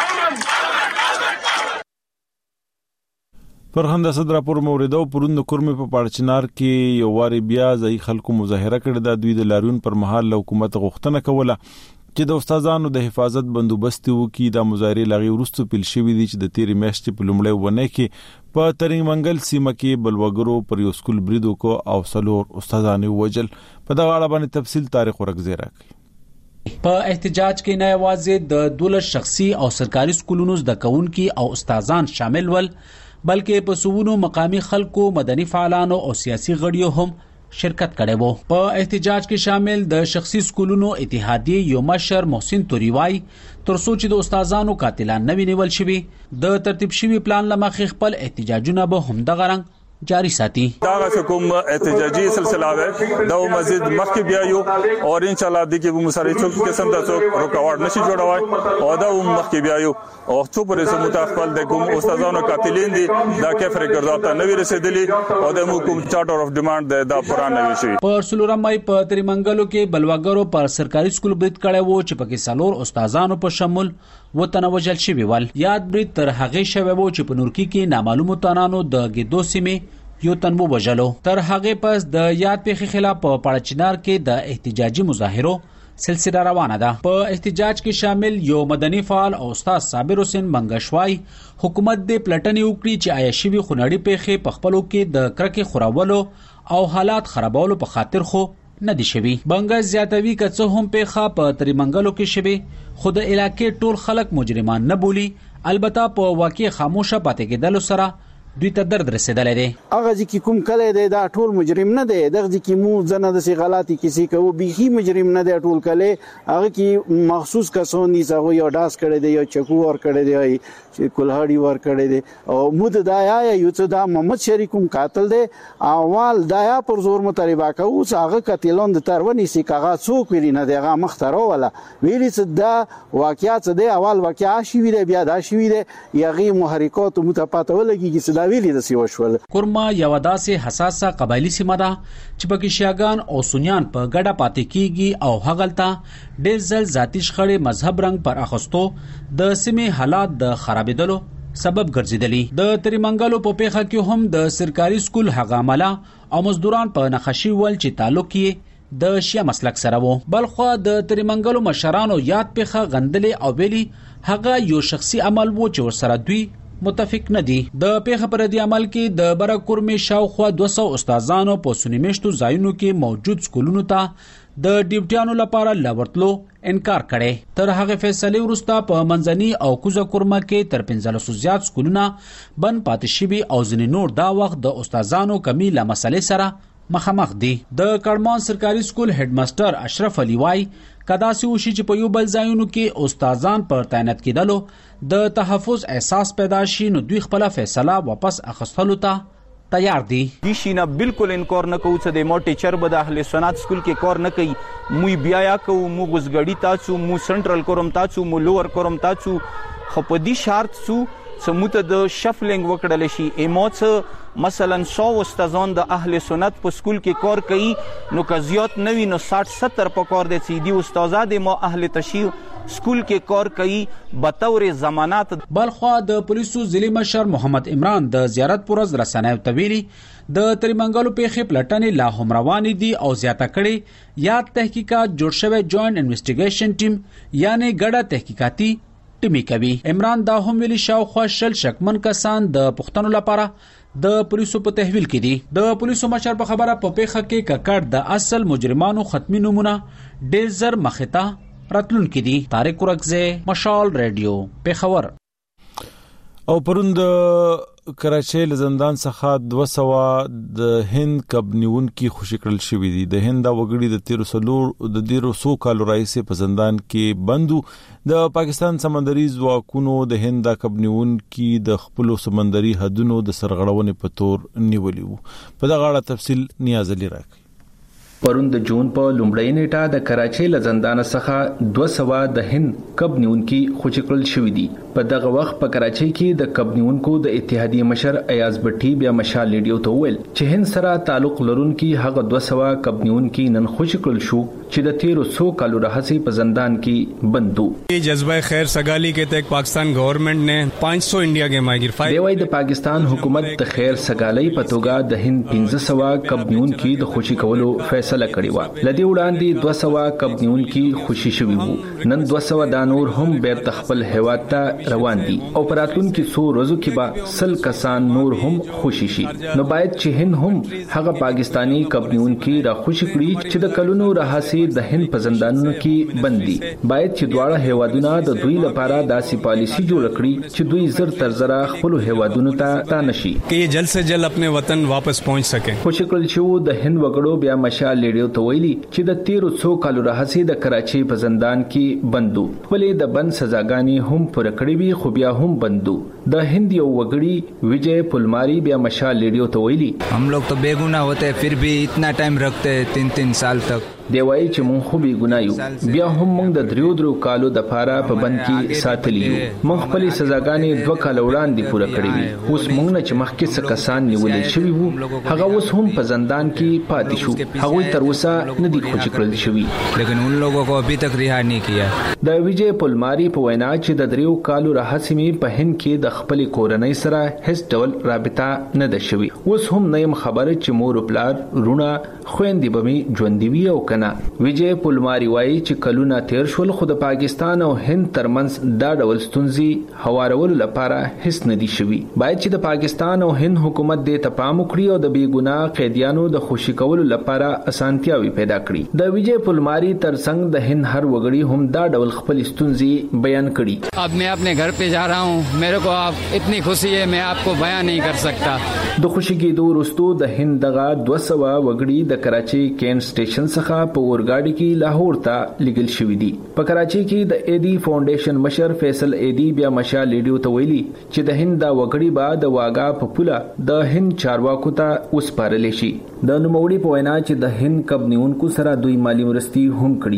فرهنده صدر راپور موریدو پروند کورمه په پاړچنار کې یو واری بیا ځای خلکو مظاهره کړې ده. دوی د لاریون پر مهال حکومت غوښتنه کوله چې د استادانو د حفاظت بندوبست وکړي. د مظاهره لغې ورستو پیل شوې دي چې د تیرې میاشتې په لومړۍ ونه کې په ترنګ منګل سیمه کې بلوګرو پر یو سکول بریدو کو او سلور استادانو وجل. په دغه اړه باندې تفصیل تاریخ ورغزي راکړي. په احتجاج کې نه یوازې د 12 شخصي او سرکاري سکولونو زده کوونکي او استادان شامل ول بلکې په سوونو مقامی خلکو مدني فعالانو او سیاسي غړیو هم شرکت کړي وو. په احتجاج کې شامل د شخصي سکولونو اتحادیه یو مشر محسن توریوای تر څو چې د استادانو قاتلان نه وینول شوي د ترتیب شوی پلان لمخې خپل احتجاجونه به هم د غرنګ جاری ساتي. دا کوم احتجاجي سلسله و دا مزید مخکې بیا یو او ان شاء الله د کې به مساري څوک قسم د څوک رکاوټ نشي جوړوي او دا مخکې بیا یو او څو پرې سموت خپل د کوم استادانو قاتلین دي دا کفر کړه ته نوې رسیدلی او د کوم چارټر اف ډیماند دا پران نوې شي. په سلورم مې په تریمنګلو کې بلواګرو پر سرکاري سکول برید کړي وو چې پکې سلور استادانو په شمول وطن وجل شوی ول. یاد برید تر هغه شوی وو چې په نورکی کې نامعلومو تنانو د ګدو سیمه یو تنبو وجلو. تر هغه پس د یاد پیښې خلاف په پاړچنار کې د احتجاجي مظاهرو سلسله روانه ده. په احتجاج کې شامل یو مدني فعال او استاد صابر حسین منګشوای حکومت د پلټنې وکړي چې آیا شوی خنړی پیښې په خپلو کې د کرکې خورولو او حالات خرابولو په خاطر خو نه دي شوی. بنګاز زیاتوي کڅه هم پیښه په تریمنګلو کې شوی خود علاقې ټول خلک مجرمان نه بولی. البته په واقع خاموشه پاتې کېدل سره دوی ته درد رسیدلې دي. هغه چې کوم کله دی دا ټول مجرم نه دی دغه چې مو زنه د سي غلطي کسی کوي بيخي مجرم نه دی ټول کله هغه کې مخصوص کسان دي چې یو ډاس کړي دي یو چکو ور کړي دي چې کولهاړي ور کړي دي او مود دایا یو څه دا محمد شریکوم قاتل دی اول دایا پر زور مطالبه کوي هغه قتلون د ترونی سي کاغه څوک ویلی نه دی هغه مخترو ولا ویلی چې دا واقعیت دی اول واقعیا شي وی دی بیا دا شي وی دی یغي محرکات متپاتولږي چې راویلي د سی وشول. کورما یو داسې حساسه قبایلی سیمه ده چې پکې شیعاګان او سنیان په ګډه پاتې کیږي او هغلته ډېر ځل ذاتي شخړې مذهب رنګ پر اخستو د سیمې حالات د خرابېدلو سبب ګرځیدلی. د تریمنګلو په پیخه کې هم د سرکاري سکول هغه عمله او مزدوران په نخښي ول چې تعلق یې د شیعه مسلک سره وو. بلخو د تریمنګلو مشرانو یاد پیخه غندلې او ویلي هغه یو شخصي عمل وو چې ورسره دوی متفق نه دي. د پیخه پر دې عمل کې د برکورمي شاوخوا 200 استادانو په سنیمشتو ځایونو کې موجود سکولونو ته د ډیوټیانو لپاره لورتلو انکار کړي. تر هغه فیصله وروسته په منځني او کوزه کورما کې تر 1500 زیات سکولونه بند پاتې شوي او ځینې نور دا وخت د استادانو کمی له مسلې سره مخامخ دي. د کړمان سرکاري سکول هډ ماستر اشرف علي وای کدا سي وشي چې په یو بل ځایونو کې استادان پر تعینات کېدلو د تحفظ احساس پیدا شي نو دوی خپل فیصله واپس اخستلو ته تیار دي. دیشینه بالکل انکار نه کوو چې د مو ټیچر به د اهل سنت سکول کې کار نه کوي. مو بیا یا کوو مو غزګړی تاسو مو سنټرل کوم تاسو مو لوور کوم تاسو خو په دې شرط سو سموته د شفلینګ وکړل شي. ایموڅ مثلا 100 استادان د اهل سنت په سکول کې کار کوي نو که زیات نوي نو 60-70 په کار دي چې دی استادان د مو اهل تشیع سکول کې کار کوي بطور ضمانت. بلخو د پولیسو ضلع مشر محمد عمران د زیارت پر ورځ رسنیو ته ویلي د تریمنګلو پیښې پلټنې لا هم روانې دي او زیاته کړي یاد تحقیقات جوړ شوی جوائنٹ انویسټیګیشن ټیم یعنی ګډه تحقیقاتي ټیمي کوي. عمران دا هم ویلي شاوخوا 100 شکمن کسان د پښتنو لپاره د پولیسو په تحویل کې دي. د پولیسو مشر په خبره په پیښه کې ککړ د اصل مجرمانو ختمي نمونه ډېر زر مخته راتلون کې دي. طارق ورکزه مشال رادیو پیښور. او پروند کراچۍ لزندان څخه 200 د هند کب نیون کی خوشی کړل شوې دي. د هند وګړي د 1300 کالو راځي په زندان کې بندو. د پاکستان سمندري ځواکونو د هند کب نیون کی د خپل سمندري حدونو د سرغړونې په تور نیولې وو. په دغه اړه تفصیل نیاز علي راکړي. پرون د جون په لومړۍ نیټه د کراچۍ لزندان څخه 200 د هند کب نیونکي خوشی کړل شوې دي. په دغه وخت په کراچۍ کې د کب نیونکو د اتحادیې مشر ایاز بټي بیا مشال لیډیو ته ویل چې هند سره تعلق لرونکي هغه 200 کب نیونکي نن خوشی کړل شو چې د 1300 کالو راهسي په زندان کې بندو. یہ جذبہ خیر سگالی کے تحت پاکستان گورنمنٹ نے 500 انڈیا کے ماہر دی وای د پاکستان حکومت د خیر سگالی په توګه د هند 1500 کب نیونکي د خوشی کولو فیصله کړې و. لدی وړاندې 200 کب نیونکي خوشی شوي وو. نن 200 د نور هم بیرته خپل هیواد ته روان دي او پراتون کې 100 ورځو کې به 100 کسان نور هم خوشی شي. نو باید چې هند هم هغه پاکستانی کب نیونکي را خوشی کړي چې د کلونو راهسي د هند په زندانونو کې بندي. باید چې دواړه هیوادونه د دوی لپاره داسې پالیسی جوړ کړي چې دوی زر تر زر خپل هیوادونو ته نشي کہ یہ جلد سے جلد اپنے وطن واپس پہنچ سکے. خوشی کړل چې د هند وګړو بیا مشال لیډیو ته ویلي چې د 1300 کالو راهسي د کراچۍ په زندان کې بندو. ولې د بند سزاګانی هم پر کړی وی خو بیا هم بندو. د هند یو وګړي وجے پلماری بیا مشال لیډیو ته ویلي हम लोग तो बेगुनाह होते हैं फिर भी इतना टाइम रखते हैं 3-3 साल तक. دی وایي چې مونږ خو بې ګناه یو بیا هم مونږ د 3 کالو د پاره په بند کې ساتلی یو. مونږ خپل سزاګانې 2 کال وړاندې پوره کړې وي. اوس مونږ نه چې مخکې څه کسان نیولې شوي وو هغه اوس هم په زندان کې پاتې شو. هغوی تر اوسه نه دي خوشي کړل شوي لیکن ان لوگوں کو ابھی تک رها نہیں کیا. د وجے پلماری په وینا چې د 3 کالو راهسي می په هند کې د خپل کورنۍ سره هیڅ ډول رابطه نه ده شوي. اوس هم نه يم خبره چې مور او پلار رونه خويندې به می ژوندۍ وي او وجے پلماری وایي چې کلونه تیر شول خو د پاکستان او هند ترمنځ دا ډول ستونزې هوارولو لپاره هیڅ نه دي شوي. باید چې د پاکستان او هند حکومت دې ته پام وکړي او د بې ګناه قیدیانو د خوشي کولو لپاره اسانتیاوي پیدا کړي. د وجے پلماری ترڅنګ د هند هر وګړي هم دا ډول خپل ستونزې بیان کړي. اب मैं अपने घर पे जा रहा हूँ मेरे को आप इतनी खुशी है मैं आपको बयान नहीं कर सकता. د خوشي کېدو وروسته د هند دغه 200 وګړي د کراچۍ کین سټیشن څخه په اورګاډي کې لاهور ته لګل شوې دي. په کراچۍ کې د ایدی فاونډیشن مشر فیصل ایدی بیا مشال لیډیو ته ویلي چې د هند د وګړي بعد د واګا په پوله د هند چارواکو ته وسپارل شي. د نوموړي په وینا چې د هند کب نیونکو سره دوی مالی مرستي هم کړې دي.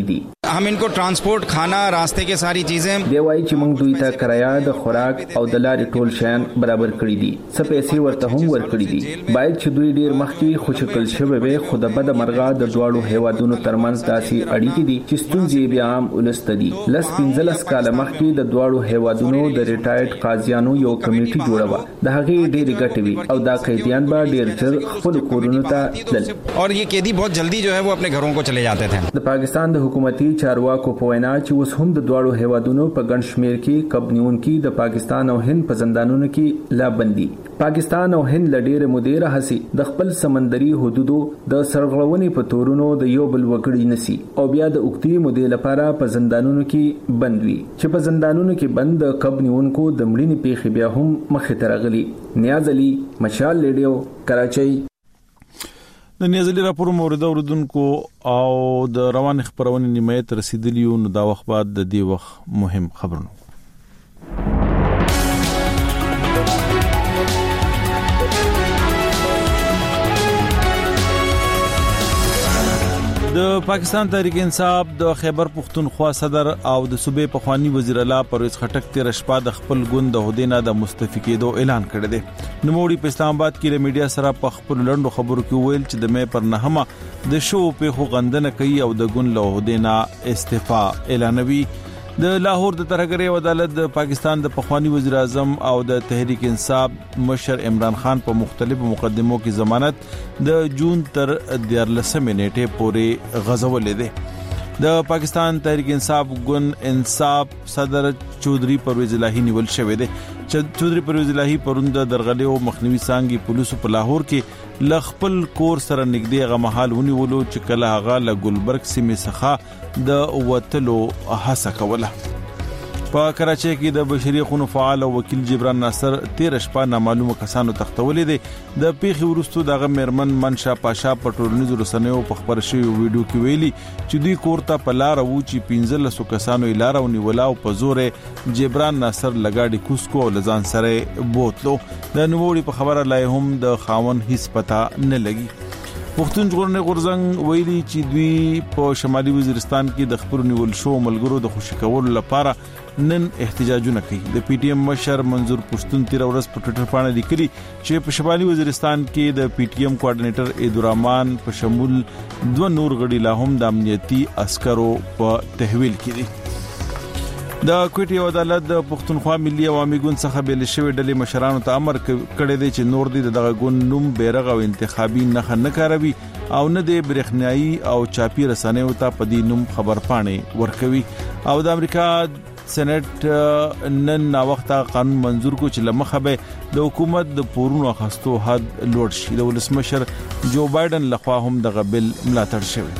हम इनको ट्रांसपोर्ट, खाना, रास्ते के सारी चीजें دی وایي چې موږ دوی ته کرایه د خوراک او د لارې ټول شیان برابر کړی دي. څه پیسې ورته هم ورکړي دي. باید چې دوی ډیر مخکې خوشکل شوي وي، خو د بد مرغه د دواړو هیوادونو ترمنځ داسې اړیکې دي چې ستونزې بیا هم ولسته دي. 15 کال مخکې د دواړو هیوادونو د ریټایرډ قاضیانو یو کمیټي جوړه و. د هغې ډېرې ګټې وي او دا قیدیان به ډېر ژر خپل کورونو ته تلل. और ये कैदी बहुत जल्दी जो है वो अपने घरों को चले जाते थे. د پاکستان د حکومتي چارواکو په وینا چې اوس هم د دواړو هیوادونو په ګڼ شمېر کې قبنیونکي د پاکستان او هند په زندانونو کې لا بندي. پاکستان او هند له ډېرې مودې راهیسې د خپل سمندري حدودو د سرغړونې په تورونو د یو بل وګړي نسی او بیا د اوږدې مودې لپاره په زندانونو کې بند وي، چې په زندانونو کې بند د قبنیونکو د مړینې پیښې بیا هم مخې ته راغلي. نیاز علي، مشال ریډیو، کراچۍ. د نیاز علي راپور اوریدونکو او د روان خبرونې نیمایت رسیدلی نو دا وخت بعد د دې وخت مهم خبرونه. د پاکستان تحریک انصاف د خیبر پختونخوا صدر او د صوبې پخوانی وزیر اعلی پرویز خټک تیر شپه د خپل ګوند د هدینه د مستعفی کېدو اعلان کړی دی. نوموړي په اسلام آباد کې د میډیا سره په خپل لندو خبرو کې ویل چې د مې پر 9 د شو په خو غندنه کوي او د ګوند له هدینه استعفا اعلانوي. د لاهور د ترهګری عدالت د پاکستان د پخوانی وزیر اعظم او د تحریک انصاف مشر عمران خان په مختلفو مقدمو کې ضمانت د جون تر 14 نیټه پورې غځولې ده. د پاکستان تحریک انصاف ګوند انصاف صدر چودري پرویز الهی نیول شوې ده. چودري پرویز الهی پروند درغلې او مخنیوي څنګه پولیسو په لاهور کې لخپل کور سره نږدې غمحال ونیولو چې کله هغه له ګلبرګ سیمې څخه د وتلو هڅه کوله. په کراچۍ کې د بشري حقوقو فعال او وکیل جبران ناصر 13 شپه نامعلومه کسانو تختولې دي. د پیښې وروسته دغه میرمن منشا پاشا په ټولنیزو رسنیو په خبر شوی ویډیو کې ویلي چې دوی کور ته په لار وو چې 15 کسانو یې لار ونیولا او په زور جبران ناصر لګاډي کوسکو او لزان سره بوتلو. د نوموړي په خبره لای هم د خاون هیڅ پتا نه لګي. پښتون ژغورنې غورځنګ ویلي چې دوی په شمالي وزیرستان کې د خبرو نیول شو ملګرو د خوشی کولو لپاره نن احتجاجونه کوي. د پی ټی ایم مشر منظور پښتون تیر ورځ په ټوئیټر باندې لیکلي چې په شمالي وزیرستان کې د پی ټی ایم کوارډینیټر عیدالرحمن په شمول 2 نور غړي لا هم د امنیتي عسکرو په تحویل کې دي. د کوټي عدالت د پښتونخوا ملي عوامي ګوند څخه بیل شوی ډلې مشرانو ته امر کړی دی چې نور دي دغه ګوند نوم بیرغ او انتخابي نه کاروي او نه د برېښنايي او چاپی رسنیو ته په دې نوم خبر پاڼې ورکوي. او د امریکا سېنات نن نا وخت قانون منزور کو چې لمخه به د حکومت د پورونو اخستو حد لوړ شي. د ولسمشر جو بایدن لخوا هم د غبل ملاتړ شوی.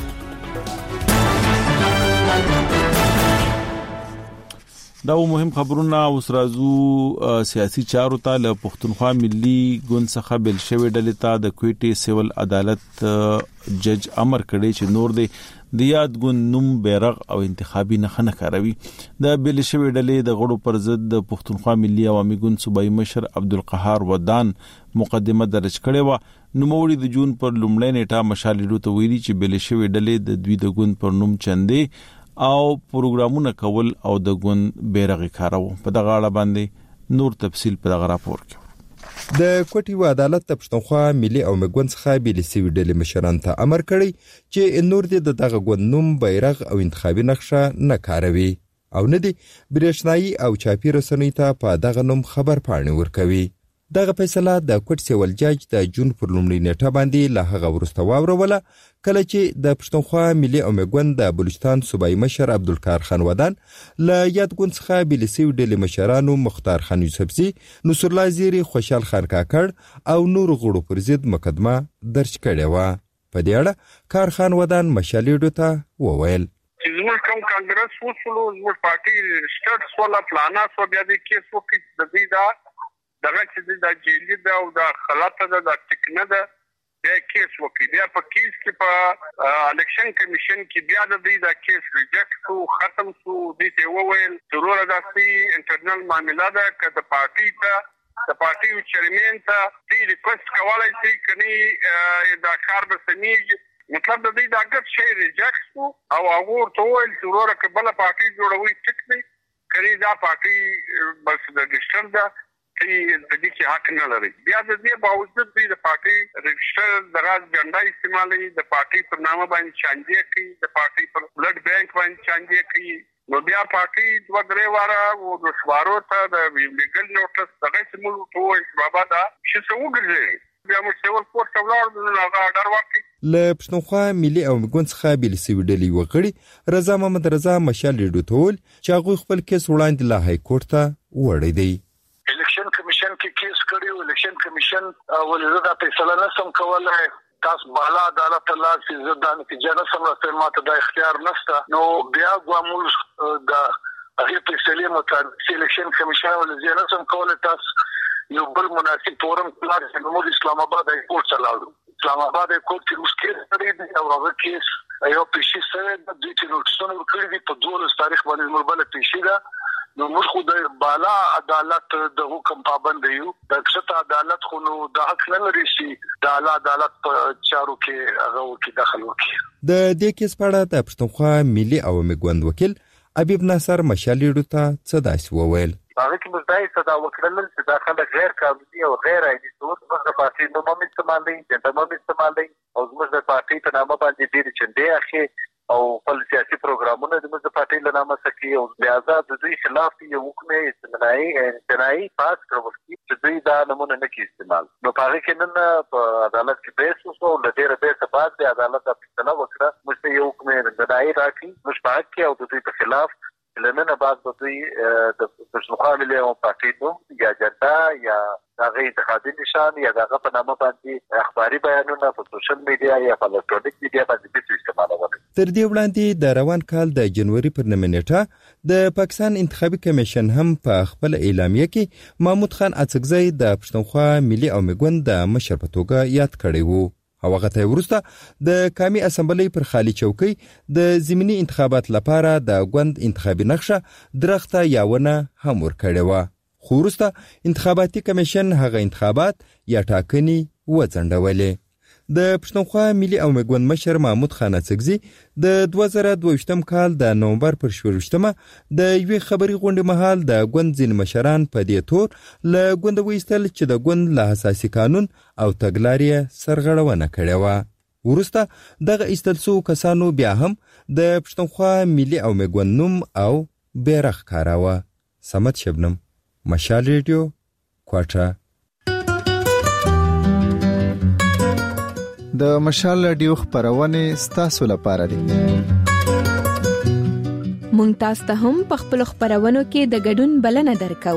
دا مهم خبرونه اوس راځو سیاسي چارو ته. له پښتونخوا ملي ګوند څخه بل شوی ډلې ته د کوټي سیول عدالت جج امر کړی چې نور د یاد ګوند نوم بیرغ او انتخابي نه کاروي. د بل شوی ډلې د غړو پر ضد د پښتونخوا ملي عوامي ګوند صوبایي مشر عبدالقهار ودان مقدمه درج کړې و. نوموړي د جون پر لومړۍ نیټه مشالېدو ته ویلي چې بل شوی ډلې د دوی د ګوند پر نوم چندې او پروګرامونه کول او د ګوند بیرغ کارو. په دغه اړه باندې نور تفصیل په دغه راپور کې. د کوټي و عدالت د پښتونخوا ملي او مګوند څخه بیل سوي ډلې مشران ته امر کړی چې نور دي دغه ګوند نوم بیرغ او انتخابي نقشه نه کاروي او نه دي برېښنايي او چاپی رسنۍ ته په دغه نوم خبر پاڼې ورکوي. دغه فیصله د کوټ سیول جج د جون پر لومړۍ نیټه باندې له هغه وروسته واوروله کله چې د پښتونخوا ملي او مګوند د بلوچستان صوبایي مشر عبدالقهار خان ودان له یاد ګوند څخه بیل سوي ډلې مشرانو مختار خان یوسفزي، نصر الله زیری، خوشحال خان کاکړ او نور غړو پر ضد مقدمه درج کړې وه. په دې اړه کار خان ودان مشالېډو ته وویل چې زموږ کوم کانګرس وسلو زموږ پارټي سټارټ سولا پلانا سو بیا د کیس وکړي د دې دا دغه چې د جیلی دا او د خلاته د ټکنه ده د کیس وکړي. بیا په کیس کې په الیکشن کمیشن کې بیا د دې دا کیس ریجیکټ شو، ختم شو. دې ته وویل ضرور داسې انټرنل معاملې ده که د پارټي ته د پارټي چیرمن ته دې ریکوست کولای شي کني دا کار به سمېږي مطلب د دې د اګر شی ریجکټ او هغه ټول ضرورت کې بل پارټي جوړوي ټیک نه کړي دا پارټي بس د ډیجیټل دا چې د دې حق نه لري. بیا د دې باوجود د پارټي رجسټر دراز جنډا استعمالي د پارټي پر نامه باندې چانجې کوي د پارټي پر بلډ بانک باندې چانجې کوي. نو بیا پارټي دوه درې واره او د شوارو ته د لیګل نوټس دغه سمول ټول بابا دا چې څو ګرځي بیا مو سیول فورس ولر نو هغه اډر ورکړي. له پښتونخوا ملي او مګون څخه بیل سوي ډلې وکړي رضا محمد رضا مشال لیډو ټول چې هغه خپل کیس وړاندې له های کورټ ته وړي دی. الیکشن کمیشن کې کیس کړیو. الیکشن کمیشن ولې دا فیصله نه سم کولای تاسو بالا عدالت الله چې زدان کې جنس سم ماته د اختیار نشته. نو بیا کومول د هغه فیصله مطابق الیکشن کمیشن ولې جنس سم کولای تاسو یو بل مناسب فورم پلان چې موږ اسلام آباد کورټ چلاړو. اسلام آباد کورټ کې مشکل لري او هغه کیس یو پیشي سره د دې چې نوټسونه ورکړي دي په 12 تاریخ باندې مربله پیشي ده. نو موږ خو د بالا عدالت د حکم پابند یو. د کښته عدالت خو نو د حق نه لري چې د اعلی عدالت په چارو کې هغه کې دخل وکړي. د دې کیس په اړه د پښتونخوا ملي او مګوند وکیل حبیب ناصر مشالیډو ته څه داسې وویل. هغه کې مزدای صدا وکړل چې داخله غیر قانوني او غیر عادي صورت موږ د پارټي نوم هم استعمال دي جنډا هم استعمال دي او موږ د پارټي په نامه باندې ډېر چندې اخی او خپل سیاسي پروګرامونه د موږ د پارټي له نامه سکی او لہذا د دوی خلاف یو حکم استثنایی پاس کړو چې دوی دا نمونه نه کې استعمال. نو هغه کې نن په عدالت کې بحث وشو او د ډېر بحث بعد د عدالت فیصله وکړه موږ یو حکم استثنایی راکړي موږ پاک کې او د دوی په خلاف لنن بعد د دوی د پښتونخوا ملي او پارټي نوم یا جنډا یا هغه انتخابي نشان یا هغه په نامه باندې اخباري بیانونه په سوشل میډیا یا په الکترونیک میډیا باندې په استعمالول. تر دې وړاندې د روان کال د جنوري پر نیټه د پاکستان انتخابي کمیشن هم په خپل اعلامیه کې محمود خان اڅکزی د پښتونخوا ملي او مګوند د مشر په توګه یاد کړی وو. هغه ته ورسته د قومي اسمبلی پر خالی چوکۍ د ضمني انتخابات لپاره د غوند انتخابي نقشه درخته یاونه هم ورکړې و. خو وروسته انتخاباتي کمیشن هغه انتخابات یا ټاکنې وځنډولې. د پښتونخوا ملي او مګوند مشر محمود خان اڅکزی د 2022 کال د نومبر پر 24مه د یوې خبري غونډې مهال د غوند ځین مشران په دې تور له غوند وېستل چې د غوند له اساسي قانون او تګلارې سرغړونه کړې و. وروسته دغه ایستلسو کسانو بیا هم د پښتونخوا ملي او مګوند نوم او بیرغ کاراوه. سمت شبنم مشال ریډیو کوټه. د مشال رادیو خبرونه ستاسو لپاره دي. مونږ تاسو ته هم په خپل خبرونو کې د ګډون بلنه درکو.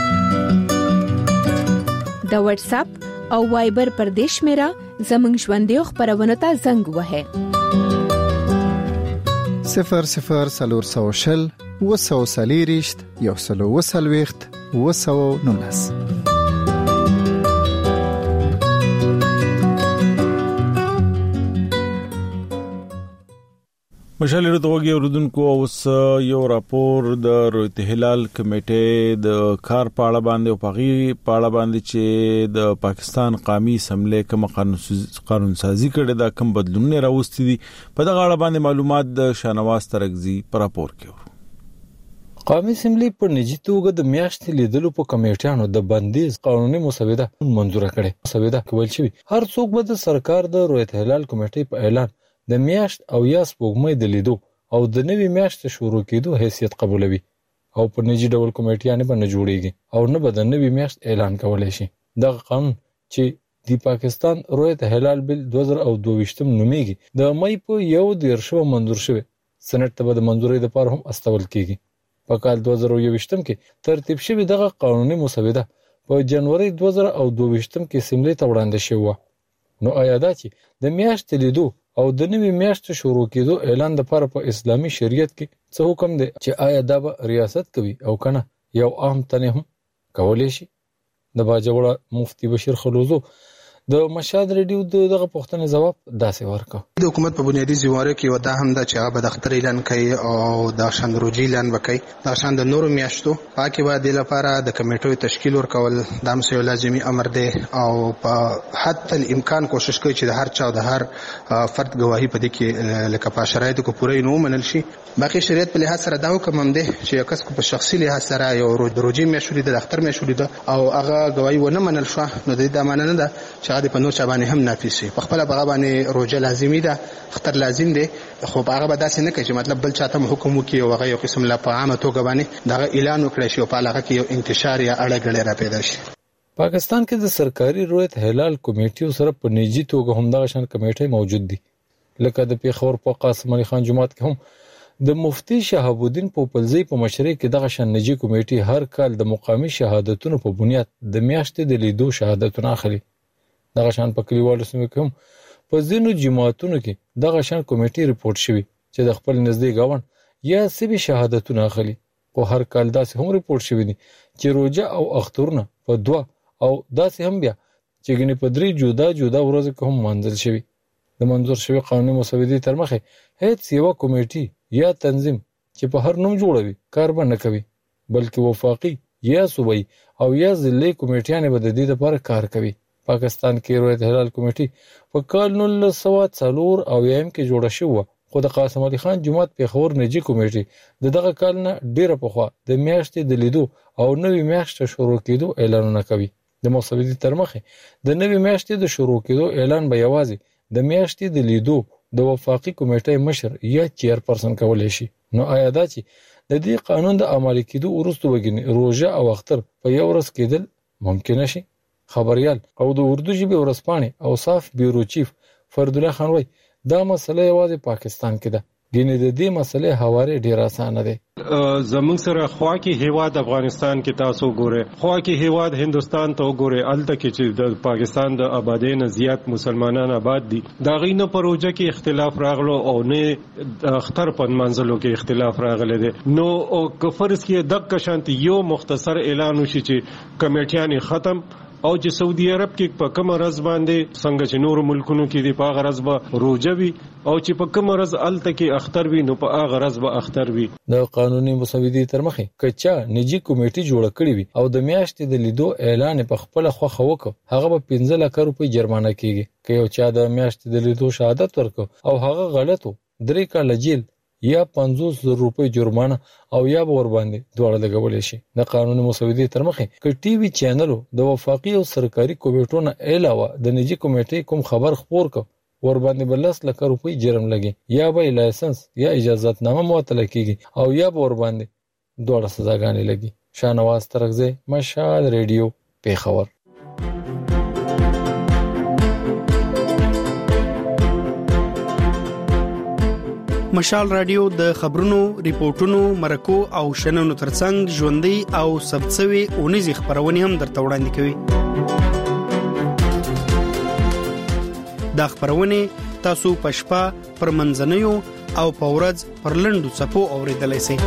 د واتس اپ او وایبر پر دیش میرا زمنګ ژوندې خبرونه ته زنګ وهه 00 وسوسلیریشت یو سلو وسلويخت وسو نونس. مشالې توګه اوردونکو اوس یو راپور د رویت هلال کمیټې د کار پاړه باندې او پاړه باندې چې د پاکستان قومي اسمبلی کوم قانون سازي کړي دا کوم بدلونونه راوستي دي په دغه اړه باندې معلومات د شانواز ترغزي پر راپور کې. قومي اسمبلی په نجی توګه د میاشتې لیدلو په کمیټیانو د بندیز قانوني مسوده منزور کړي. مسوده کول شي هر څوک به د سرکار د رویت هلال کمیټې په اعلان د میاشت او یا سپوږمۍ د لیدو او د نوې میاشت شروع کېدو حیثیت قبولوي او په نجی ډول کمیټیانه باندې جوړیږي او نه به د نوې میاشت اعلان کولای شي. دغه قانون چې د پاکستان رویت هلال بل 2022 نومېږي د مې په 1 منظور شوی سنټ ته د منځوري لپاره هم استول کیږي. په کال 2021 کې ترتیب شوی دغه قانوني مسوده په جنوري 2022 کې اسمبلی ته وړاندې شوی. نو آیا دا چې د میاشت لیدو او د نوې میاشت شروع کېدو اعلان د لپاره په اسلامي شریعت کې څه حکم دی چې آیا دا به ریاست کوي او کنه یو عام تنه هم کولای شي؟ د باجوړه مفتی بشیر خلوزو د مشاد ریډیو دغه پوښتنې جواب داسې ورکړ. د حکومت په بنیادی ذمہواری کې ودا هم د چې هغه د اختر اعلان کوي او د شان روزي اعلان وکړي، د شان د نورو میاشتو پاکي به د لپاره د کمیټو تشکیل ورکول د امسیو لازمي امر دی او په حتی الامکان کوشش کوي چې د هر چا او د هر فرد گواهی په دې کې لکه په شرایطو کې پوره نه منل شي. باقي شریعت په لحاظ سره دا حکم هم دی چې یو کس په شخصي لحاظ سره یو روزي میاشتو د اختر میاشتو او هغه گواهی ونه منل شو نو د دې معنی نه ده چې هغه په نور چا باندې هم نافذ شي. په خپل هغه باندې روزه لازمي ده، اختر لازم دی، خو هغه به داسې نه کوي چې مطلب بل چاته حکم وکړي او هغه یو قسم لا په عامه توګه باندې دا اعلان وکړي شي او په هغه کې یو انتشار یا اړه را پیدا شي. پاکستان کې د سرکاري رویت هلال کمیټیو سره په نجی توګه هم دغه شان کمیټې موجود دي، لکه د پیښور په قاسم علي خان جماعت کې هم د مفتی شهاب الدین پوپلزی په مشرۍ کې دغه شان نجی کمیټې هر کال د مقامی شهادتونو په بنیاد د میاشتې د لیدو شهادتونه اخلي. دغه شان په کلیوالو سیمو کې هم په ځینو جماعتونو کې دغه شان کمیټې ریپورت شوی چې د خپل نږدې گاوند یا سبي شهادتونه اخلي. خو هر کال داسې هم ریپورت شوی دي چې روزه او اخترونه په 2 او داسې هم بیا چې ګنې په 3 جدا جدا ورځې کې هم منځل شوی. د منظور شوی قانوني مسودې تر مخه هیڅ یو کمیټي یا تنظیم چې په هر نوم جوړوي کار به نه کوي، بلکې وفاقي یا صوبایي او یا ضلعي کمیټیانې به د دې لپاره کار کوي. پاکستان کې رویت هلال کمیټي په کال 1904 او یم کې جوړه شوه، خو د قاسم علي خان جماعت پیښور نجی کمیټي دغه کال نه ډیره پخوا د میاشتې د لیدو او نوې میاشت شروع کېدو اعلانونه کوي. د مسودې تر مخه د نوې میاشتې د شروع کېدو اعلان به یوازې د میاشتې د لیدو د وفاقي کمیټې مشر یا چیرپرسن کولای شي. نو آیا دا چې د دې قانون د عملي کېدو وروسته وګڼي روزه او اختر په یو ورځ کېدل ممکن شي؟ خبريال او د اردو ژبې ورسپانې او صاف بیورو چیف فرد الله خان وایي دا مسله یوازې پاکستان کې ده، ګینه د دې مسلې حواله ډیر اسانه ده. زمونږ سره خوا کې هیواد افغانستان کې تاسو ګوره، خوا کې هیواد هندستان ته ګوره، الته کې چې د پاکستان د آبادی نه زیات مسلمانان آباد دي، دا غینه پروژه کې اختلاف راغلو او نه اختر په منځلو کې اختلاف راغله ده. نو او فرض کې دغه شانتي یو مختصر اعلان وشي چې کمیټیان ختم او چې سعودي عرب کې په کوم ورځ باندې څنګه چې نور ملکونو کې دی په هغه ورځ به روزه وي او چې په کوم ورځ الته کې اختر وي نو په هغه ورځ به اختر وي. د قانوني مسودې تر مخه کچا نجی کمیټي جوړ کړی وي او د میاشتې د لیدو اعلان په خپل خوخه وکړ، هغه به 15 لک روپۍ جرمانه کیږي. که یو چا د میاشتې د لیدو شهادت ورکړ او هغه غلطو 3 کال جیل یا 50,000 روپۍ جرمانه او یا ور باندې دواړه لګولې شي. د قانوني مسودې تر مخه ک ټي وي چینلو د وفاقي او سرکاري کمیټو نه علاوه د نجی کمیټې کوم خبر خپور ک ور باندې بل 10 لک روپۍ جرم لګي یا به لایسنس یا اجازهت نامه معطل کیږي او یا ور باندې دواړه سزاګانې لګي. شاهنواز ترغزه، مشال ریډیو، پیښور. مشال رادیو د خبرونو، ریپورتونو، مرکو او شننو ترڅنګ ژوندۍ او سبڅوي اونیزي خبرونه هم درته وړاندې کوي. دا خبرونه تاسو په شپه پر منځنیو او په ورځ پر لنډو صفو اوریدلای شئ.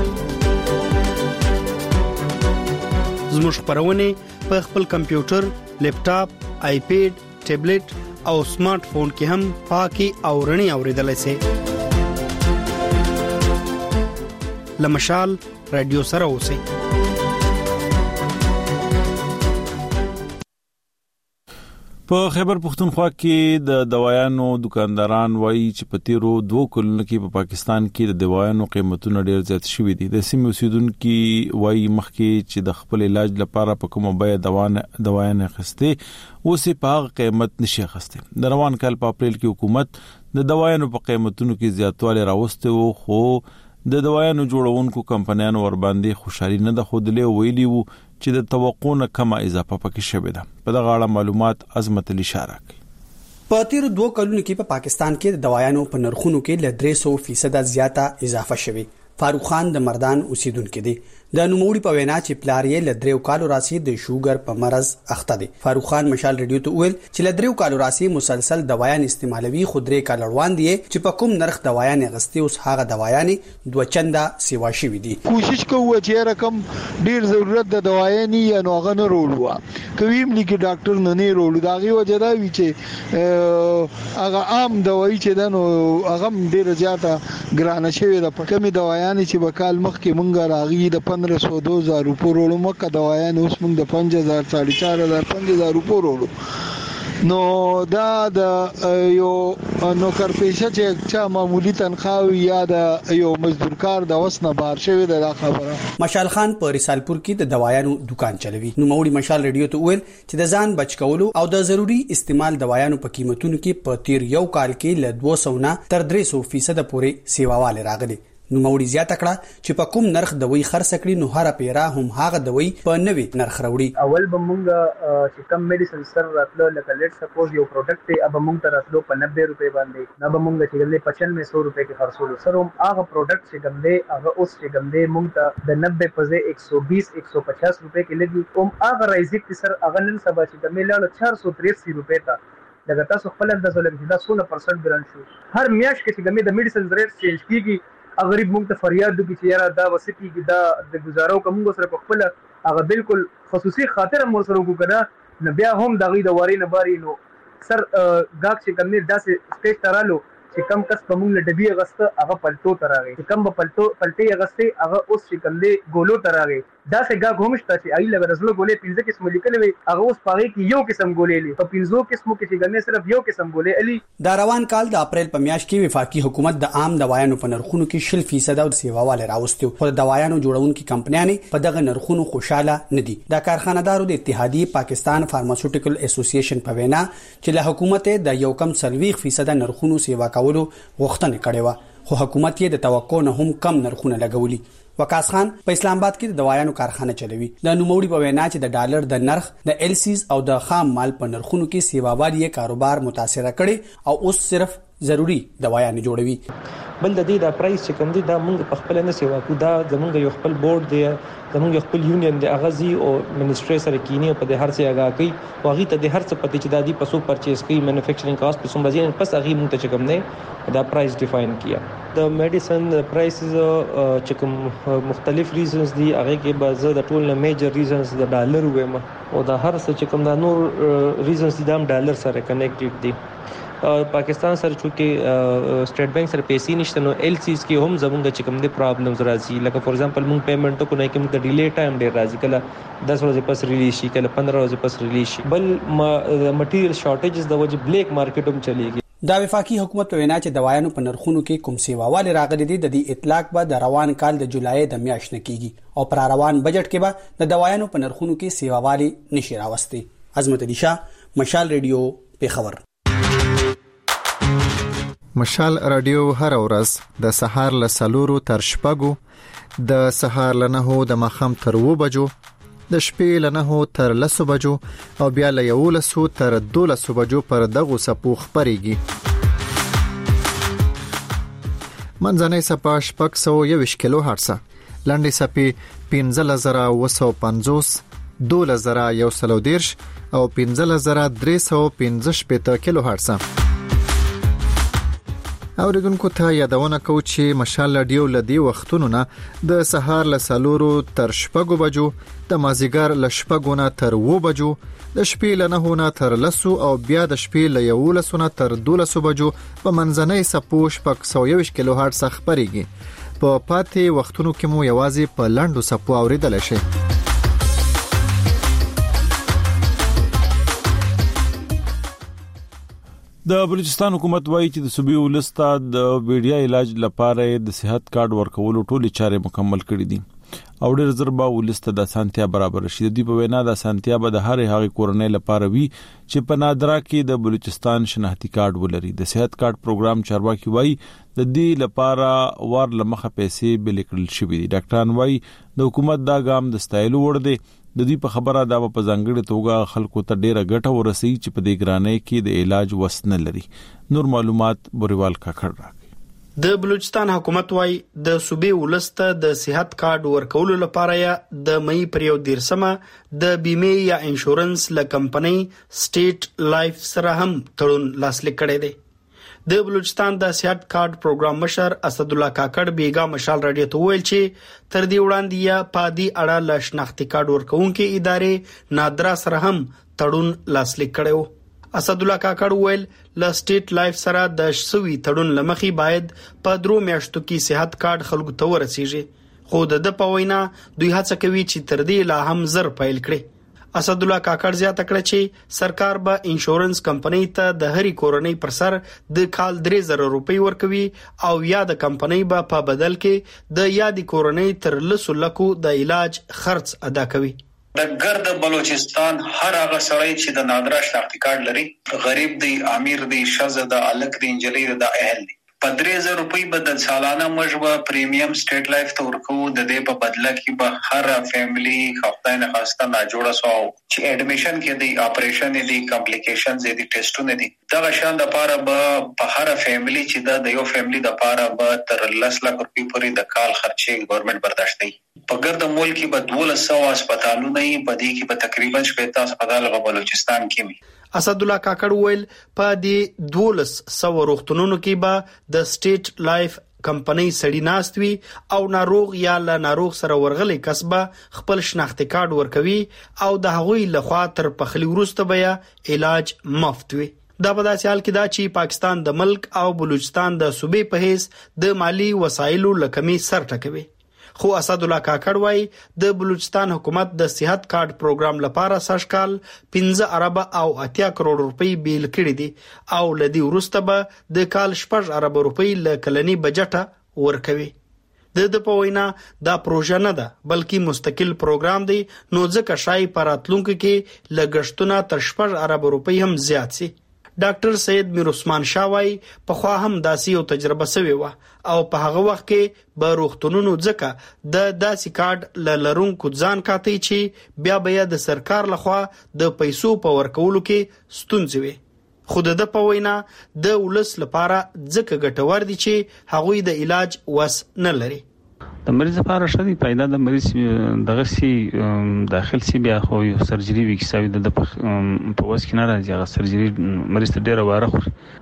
زموږ خبرونه په خپل کمپیوټر، لیپټاپ، آیپیډ، ټابلیټ او سمارټ فون کې هم پاکي او رڼي اوریدلای شئ. لمشال رادیو سره اوسئ. په خیبر پختونخوا کې د دوايانو دکانداران وایي چې په تیرو 2 کلونو کې په پاکستان کې د دوايانو قیمتونه ډېر زیات شوي دي. د سیمې اوسیدونکو وایي مخکې چې د خپل علاج لپاره په کومه بیه دوايانې اخیستي اوسې په هغه قیمت نشي اخیستي. د روان کال په اپریل کې حکومت د دوايانو په قیمتونو کې زیاتوالی راوسته وو، خو د دوايانو جوړونکو کمپنیانو ور باندې خوشحالي نه ده خودلې ویلي وو چې د توقع نه کمه اضافه پکې شوې ده. په دغه اړه معلومات عظمت علي اشاره کوي. په تیر 2 کلونو کې په پاکستان کې د دوايانو په نرخونو کې ل 300% زیاته اضافه شوې. فاروق خان د مردان اوسیدونکو دی. د نوموړي په وینا چې پلار یې له 3 کالو راسي د شوګر په مرز اخته دی. فاروق خان مشال ریډیو ته ویل چې له 3 کالو راسي مسلسل دوايان استعمالوي، خو 3 کال روان دي چې په کوم نرخ دوايان غستي اوس هغه دوايان 2 چنده سیوا شوي دي. کوشش کوو چې رقم ډیر ضرورت د دوايان یا نو غن رولوا کویم لیکي ډاکټر نه نه رولو داغي وجه دا وی چې هغه عام دوايي چې دنو هغه ډیر زیاته ګرانه شوی د کمی دوايان چې وکال مخ کې مونږه راغي د 1500-2000 روپو وروړو، مکه دوايان اوس موږ د 5000 4.5 5000 روپو وروړو. نو دا د یو نوکر پیشه چې چا معمولی تنخواه یا د یو مزدور کار د وسنه بار شوی د خبره. مشال خان په رسالپور کې د دوايانو دکان چلوي. نو موړي مشال ریډیو ته ویل چې د ځان بچ کولو او د ضروري استعمال دوايانو په قیمتونو کې په تیر یو کال کې له 200 نه تر 300% پورې سیواواله راغلي. نو موړي زیاته کړه چې په کوم نرخ دوی خرڅ کړي نو هر پیرا هم هغه دوی په نوي نرخ راوړي. اول به مونږ چې کم میډیسن سر راتلو لکه لیټ سپوز یو پروډکټ دی اب مونږ ته راتلو په 90 روپے باندې، نه به مونږ چې له 9500 روپے کې خرڅولو سره هم هغه پروډکټ چې کم دی هغه اوس چې کم دی مونږ ته د 90 په 120 150 روپے کې لګي، هم هغه رایزیک سر هغه نن سبا چې کم له 483 روپے ته لکه تاسو خپل اندازه لګی دا 16% ګران شو. هر میاشت کې چې کم د میډیسن ریټ چینج کیږي، غریب مونږ ته فریاد وکړي چې یاره دا وسیتی کی دا د گزارو کوم سره په خپل هغه بالکل خصوصي خاطر مور سره وکړه نه بیا هم د غي د واری نه باري نو سر گاک چې کم نه داسې سټیج ترالو چې کم کس په مونږ له ډبي غسته هغه پلټو تراغي چې کم په پلټي غسته هغه اوس چې کم دی ګولو تراغي دا څنګه غومشته چې ای لږ رسلو ګولې 15 قسم لیکلې وي هغه اوس پاره کې یو قسم ګولې لې په 15 قسمو کې چې ګنې صرف یو قسم ګولې علي. دا روان کال د اپریل په میاشت کې وفاقي حکومت د عام دوايانو په نرخونو کې 0% او سیواواله راوستو، خو د دوايانو جوړونکو کمپنیانې په دغه نرخونو خوشاله نه دي. د کارخانه‌دارو د اتحادیه پاکستان فارماسیوټیکل اسوسییشن په وینا چې له حکومت د یو کم 40% نرخونو سیوا کولو غوښتنه کړې و، خو حکومت یې د توقع نه هم کم نرخونه لګولي. وقاص خان په اسلام آباد کې د دوايانو کارخانه چلوي. د نوموړي په وینا چې د ډالر د نرخ د ایلسیز او د خام مال په نرخونو کې سیواوالي کاروبار متاثر کړي او اوس صرف ضروری دوايانې جوړوي. بل د دې د پرایس چې کوم دي دا موږ په خپل نه سیوا کو، دا زموږ یو خپل بورډ دی، زموږ خپل یونین دی، اغازي او منسټری سره کینی په د هر څه اگا کوي او هغه ته د هر څه پته چې د دې پسو پرچیز کوي مینوفیکچرینګ کاست په سم بزین پس هغه موږ ته چې کوم نه دا پرایس ډیفاین کیا. د میډیسن پرایسز چې کوم مختلف ریزنز دي هغه کې بعض د ټول میجر ریزنز د ډالر ویم او د هر څه چې کوم د نور ریزنز دي د ډالر سره کنیکټډ دي. پاکستان سره چې سټیټ بانک سره پیسې نشته نو ایل سیز کې هم زمونږ چې کوم دي پرابلمز راځي، لکه فور ایگزامپل مونږ پیمنٹ کو نه کوم د ډیلی ټایم ډیر راځي، کله 10 ورځې پس ریلیز شي، کله 15 ورځې پس ریلیز شي. بل مټیریل شارټیجز د وجه بلیک مارکیټ هم چلیږي. دا وفاقي حکومت په وینا چې دوايانو په نرخونو کې کوم سیواواله راغلي دي د دې اطلاق به د روان کال د جولای د میاشتې نه کیږي او پر روان بجټ کې به د دوايانو په نرخونو کې سیواواله نشي راوستي. عظمت علي شاه، مشال ریډیو، پیښور. مشال رادیو هر ورځ د سهار له 4 تر 6، د سهار له 9 د ماخام تر 2 بجو، د شپې له 9 تر 10 بجو او بیا له 11 تر 12 بجو پر دغه سپو خبريږي. منځنۍ سپا 621 کیلو هرتز، لاندې سپي 15950، 12110 او 15315 کیلو هرتز. اوریدونکو ته یادونه کوم چې مشال رادیو لدی وختونو نه د سهار له 4 تر 6 بجو، د مازیګر له 6 نه تر 2 بجو، د شپې له 9 نه تر 10 او بیا د شپې له 11 نه تر 12 بجو په منځنۍ سپو 621 کیلو هرتز خبريږي. په پاتې وختونو کې مو یوازې په لاندو سپو اوریدل شي. د بلوچستان حکومت وایي چې د صوبې ولسته د ویډیا علاج لپاره د صحت کارت ورکولو ټولې چارې مکمل کړې دي او ډېر زر به ولسته د سانتیا برابر شي. د دې په وینا د سانتیا به د هر هغه کورنۍ لپاره وي چې په نادرا کې د بلوچستان شناختی کارت ولري. د صحت کارت پروګرام چارواکي وایي د دې لپاره ور لمخه پیسې بل کړل شوې دي. ډاکټران وایي د حکومت دا ګام د ستایلو وړ دی. د دې په خبره دا په ځانګړي توګه خلکو ته ډیره ګټه ورسي چې په دې ګرانۍ کې د علاج وس نه لري. نور معلومات بوريوال کاکړ راکړي. د بلوچستان حکومت وايي د صوبې ولسته د صحت کارت ورکولو لپاره یا د مئی پر 13 د بیمه یا انشورنس له کمپنۍ سټیټ لایف سره هم تړون لاسلیک کړی دی. د بلوچستان د صحت کارت پروګرام مشر اسد الله کاکړ بیګا مشال رادیو ته ویل چې تر دې وړاندې یا پادي اړه له شناختی کارت ورکونکو ادارې نادرا سره هم تړون لاسلیک کړو. اسد الله کاکړ ویل ل سټیټ لایف سره د شوی تړون لمخي باید په 3 میاشتو کې صحت کارت خلکو ته ورسیږي، خو د په وینا دوی هڅه کوي چې تر دې لا هم زر پیل کړي. اسد الله کاکړ زیاته کړه چې سرکار به انشورنس کمپنۍ ته د هرې کورنۍ پر سر د کال 3000 روپۍ ورکوي او یا د کمپنۍ به په بدل کې د یادي کورنۍ تر 100 لکو د علاج خرڅ ادا کوي. د ګرد بلوچستان هر هغه سړی چې د نادرا شناختی کارت لري، غریب دی، امیر دی، شزه د الک دی، انجلی د اهل دی، په 3000 روپۍ بدل سالانه مجبه پریمیم سټیټ لایف ته ورکو. د دې په بدله کې به هر فیملی خپل نه خاصه نه جوړه سو چې اډمیشن کې دی، اپریشن دی، کمپلیکیشنز دی، ټیسټونه دي، دا شان د پاره به په هر فیملی چې د یو فیملی د پاره به تر 10 لک روپۍ پورې د کال خرچې ګورنمنت برداشت کوي. په ګرد ملک کې به 1200 هسپتالونه یې په دې کې به تقریبا 15 هسپتال په بلوچستان کې وي. اسد الله کاکړ ویل په دې 1200 روغتونونو کې به د سټیټ لایف کمپنۍ سړی ناستوي او ناروغ یا له ناروغ سره ورغلي کسبه خپل شناختی کارت ورکوي او د هغوی لخوا تر پخلی وروسته بیا علاج مفت وي. دا په داسې حال کې دا چې پاکستان د ملک او بلوچستان د صوبې په هیڅ د مالی وسایلو لکمي سر ټکوي. خو اسد الله کاکړ وايي د بلوچستان حکومت د صحت کارت پروګرام لپاره سشکال 15 ارب او 80 کروڑ روپۍ بیل کړي دي او لدی ورسته به د کال 6 ارب روپۍ ل کلنی بجټه ورکوي. د په وینا دا پروژه نه ده بلکې مستقل پروګرام دی، نو ځکه شای پراتلونکو کې لګښتونه تر 6 ارب روپۍ هم زیات سي. ډاکټر سید میر عثمان شاوای په خوا هم داسې یو تجربه شوی و او په هغه وخت کې به روغتونونو ځکه د داسې کارت لرونکو ځان کاته چې بیا د سرکار لخوا د پیسو په ورکولو کې ستونزې وي. خود د په وینا د ولس لپاره ځکه ګټور دي چې هغوی د علاج وس نه لري. د مریض لپاره شدي پیدا د مریض دغه سي داخل سي بیا خو یو سرجری وکیساوي د په وس کې نه راځي. هغه سرجری مریض ته ډیره واره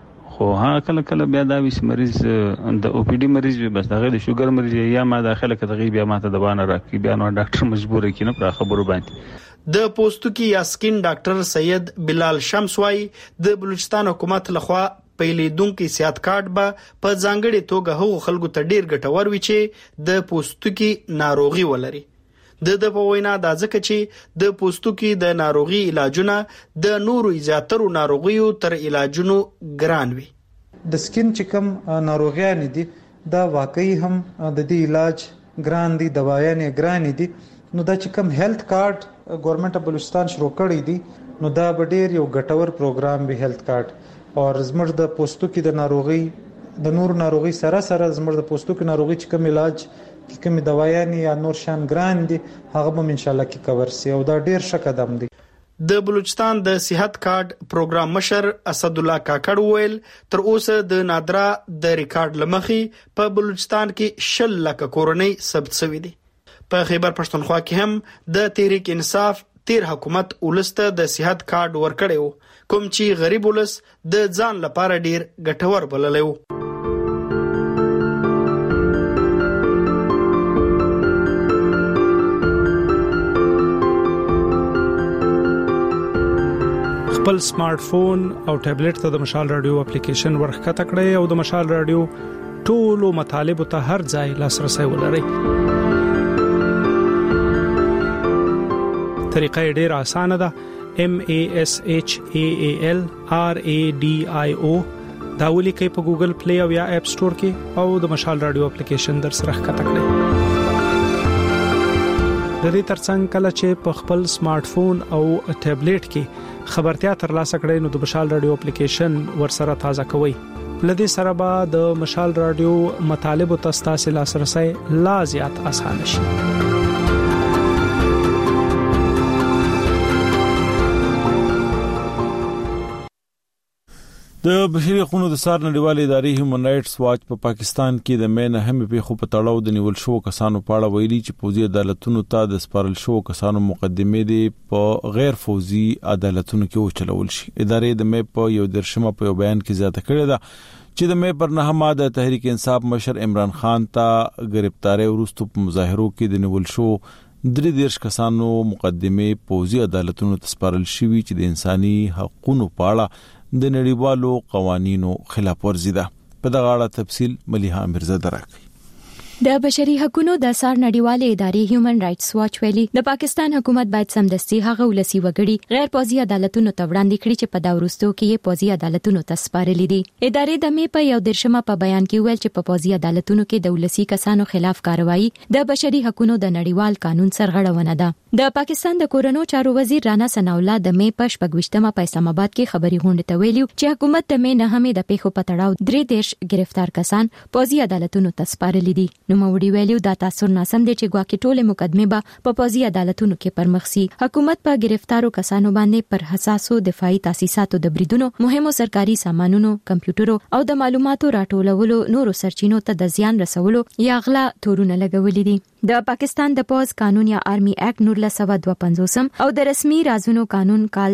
خو ها کله بیا دا ویس مریض د او پی ډي مریض به بس دغه د شوګر مریض یا ما داخله کړي بیا ماته د بانه راکې بیا نو ډاکټر مجبور کینه پر خبرو باندې. د پوستکی یا سکین ډاکټر سید بلال شمس وايي د بلوچستان حکومت لخوا پیلیدونکو صحت کارت به په ځانګړي توګه هغو خلکو ته ډیر ګټور وي چې د پوستکی ناروغي ولري. د په وینا دا ځکه چې د پوستکی د ناروغي علاجونه د نورو زیاترو ناروغیو تر علاجونو ګران وي. د سکین چې کوم ناروغیان دي دا واقعي هم د دې علاج ګران دي، دوايانې ګران دي. نو دا چې کوم هیلث کارت ګورنمنت بلوچستان شروع کړی دي نو دا به ډیر یو ګټور پروګرام به هیلث کارت اور زموږ د پوستکی د ناروغي د نور ناروغي سره زموږ د پوستکی ناروغي چې کوم علاج کوم دوايانې یا نور شان ګران دي هغه به ان شاء الله کې کور سي او دا ډیر ښه قدم دی. د بلوچستان د صحت کارت پروګرام مشر اسد الله کاکړ ویل تر اوسه د نادرا د ریکارډ لمخي په بلوچستان کې 10 لک کورنۍ ثبت شوې دي. په خیبر پښتونخوا کې هم د تحریک انصاف تیر حکومت ولسته د صحت کارت ورکړیو کوم چې غریب ولس د ځان لپاره ډیر ګټور بللیو. خپل سمارټ فون او ټابلیټ ته د مشال رادیو اپلیکیشن ورخته کړئ او د مشال رادیو ټولو مطالبه ته هر ځای لاسرسي ولرئ. طریقه ډیر اسانه ده. MASHAAL RADIO دا ولیکئ په ګوګل پلی او یا اپ سٹور کې او د مشال رادیو اپلیکیشن در سره ښکته کړئ. د دې ترڅنګ کله چې په خپل سمارټ فون او ټابلیټ کې خبرتیا ترلاسه کړئ نو د مشال رادیو اپلیکیشن ورسره تازه کوئ. لدې سره به د مشال رادیو مطالب او تاسو لاسرسي لا زیات اسانه شي. د د بشري حقوقو د سار نړیوال ادارې هیومن رائټس واچ په پاکستان کې د مین اهم پیښو په تړاو د نیول شو کسانو په اړه ویلي چې پوزي عدالتونو ته د سپارل شو کسانو مقدمه دي په غیر فوزي عدالتونو کې وچلول شي. ادارې د مې په یو درشمه په بیان کې زیاته کړې ده چې د مې پر نهمه د تحریک انصاف مشر عمران خان ته گرفتاری ورستو په مظاهرو کې د نیول شو 33 کسانو مقدمه پوزي عدالتونو ته سپارل شوی چې د انساني حقوقو په اړه د نړیوالو قوانینو خلاف ورزي ده. په دغه اړه تفصیل مليحه مرزا راکړي. د بشري حقوقو د سار نړیوال ادارې هیومن رائټس واچ ویلي د پاکستان حکومت باید سمدستي هغه ولسی وګړي غیر پوزي عدالتونو ته وړاندې کړي چې په دا ورستو کې پوزي عدالتونو ته سپارلي دي. ادارې د مې په یو درشمه په بیان کې ویل چې په پوزي عدالتونو کې د ولسی کسانو خلاف کاروایی د بشري حقوقو د نړیوال قانون سرغړونه ده. د پاکستان د کورونو چارو وزیر رانا ثناء الله د مې په 28مه په اسلام آباد کې خبري غونډه ته ویلي چې حکومت د مې نه همې د پیښو په تړاو 33 گرفتار کسان پوزي عدالتونو ته سپارلي دي. نو موړي ویلو دا تاسو ناسم دي چې ګواکې ټوله مقدمه به په پوزي عدالتونو کې پرمخ سي. حکومت په گرفتارو کسانو باندې پر حساسو دفاعي تاسیساتو د بریدونو مهمو سرکاري سامانونو کمپیوټرو او د معلوماتو راټولولو نورو سرچینو ته د زیان رسولو یا غلا تورونه لګولې دي. د پاکستان د پوز قانون یا آرمي اکټ 1952 او د رسمي رازونو قانون کال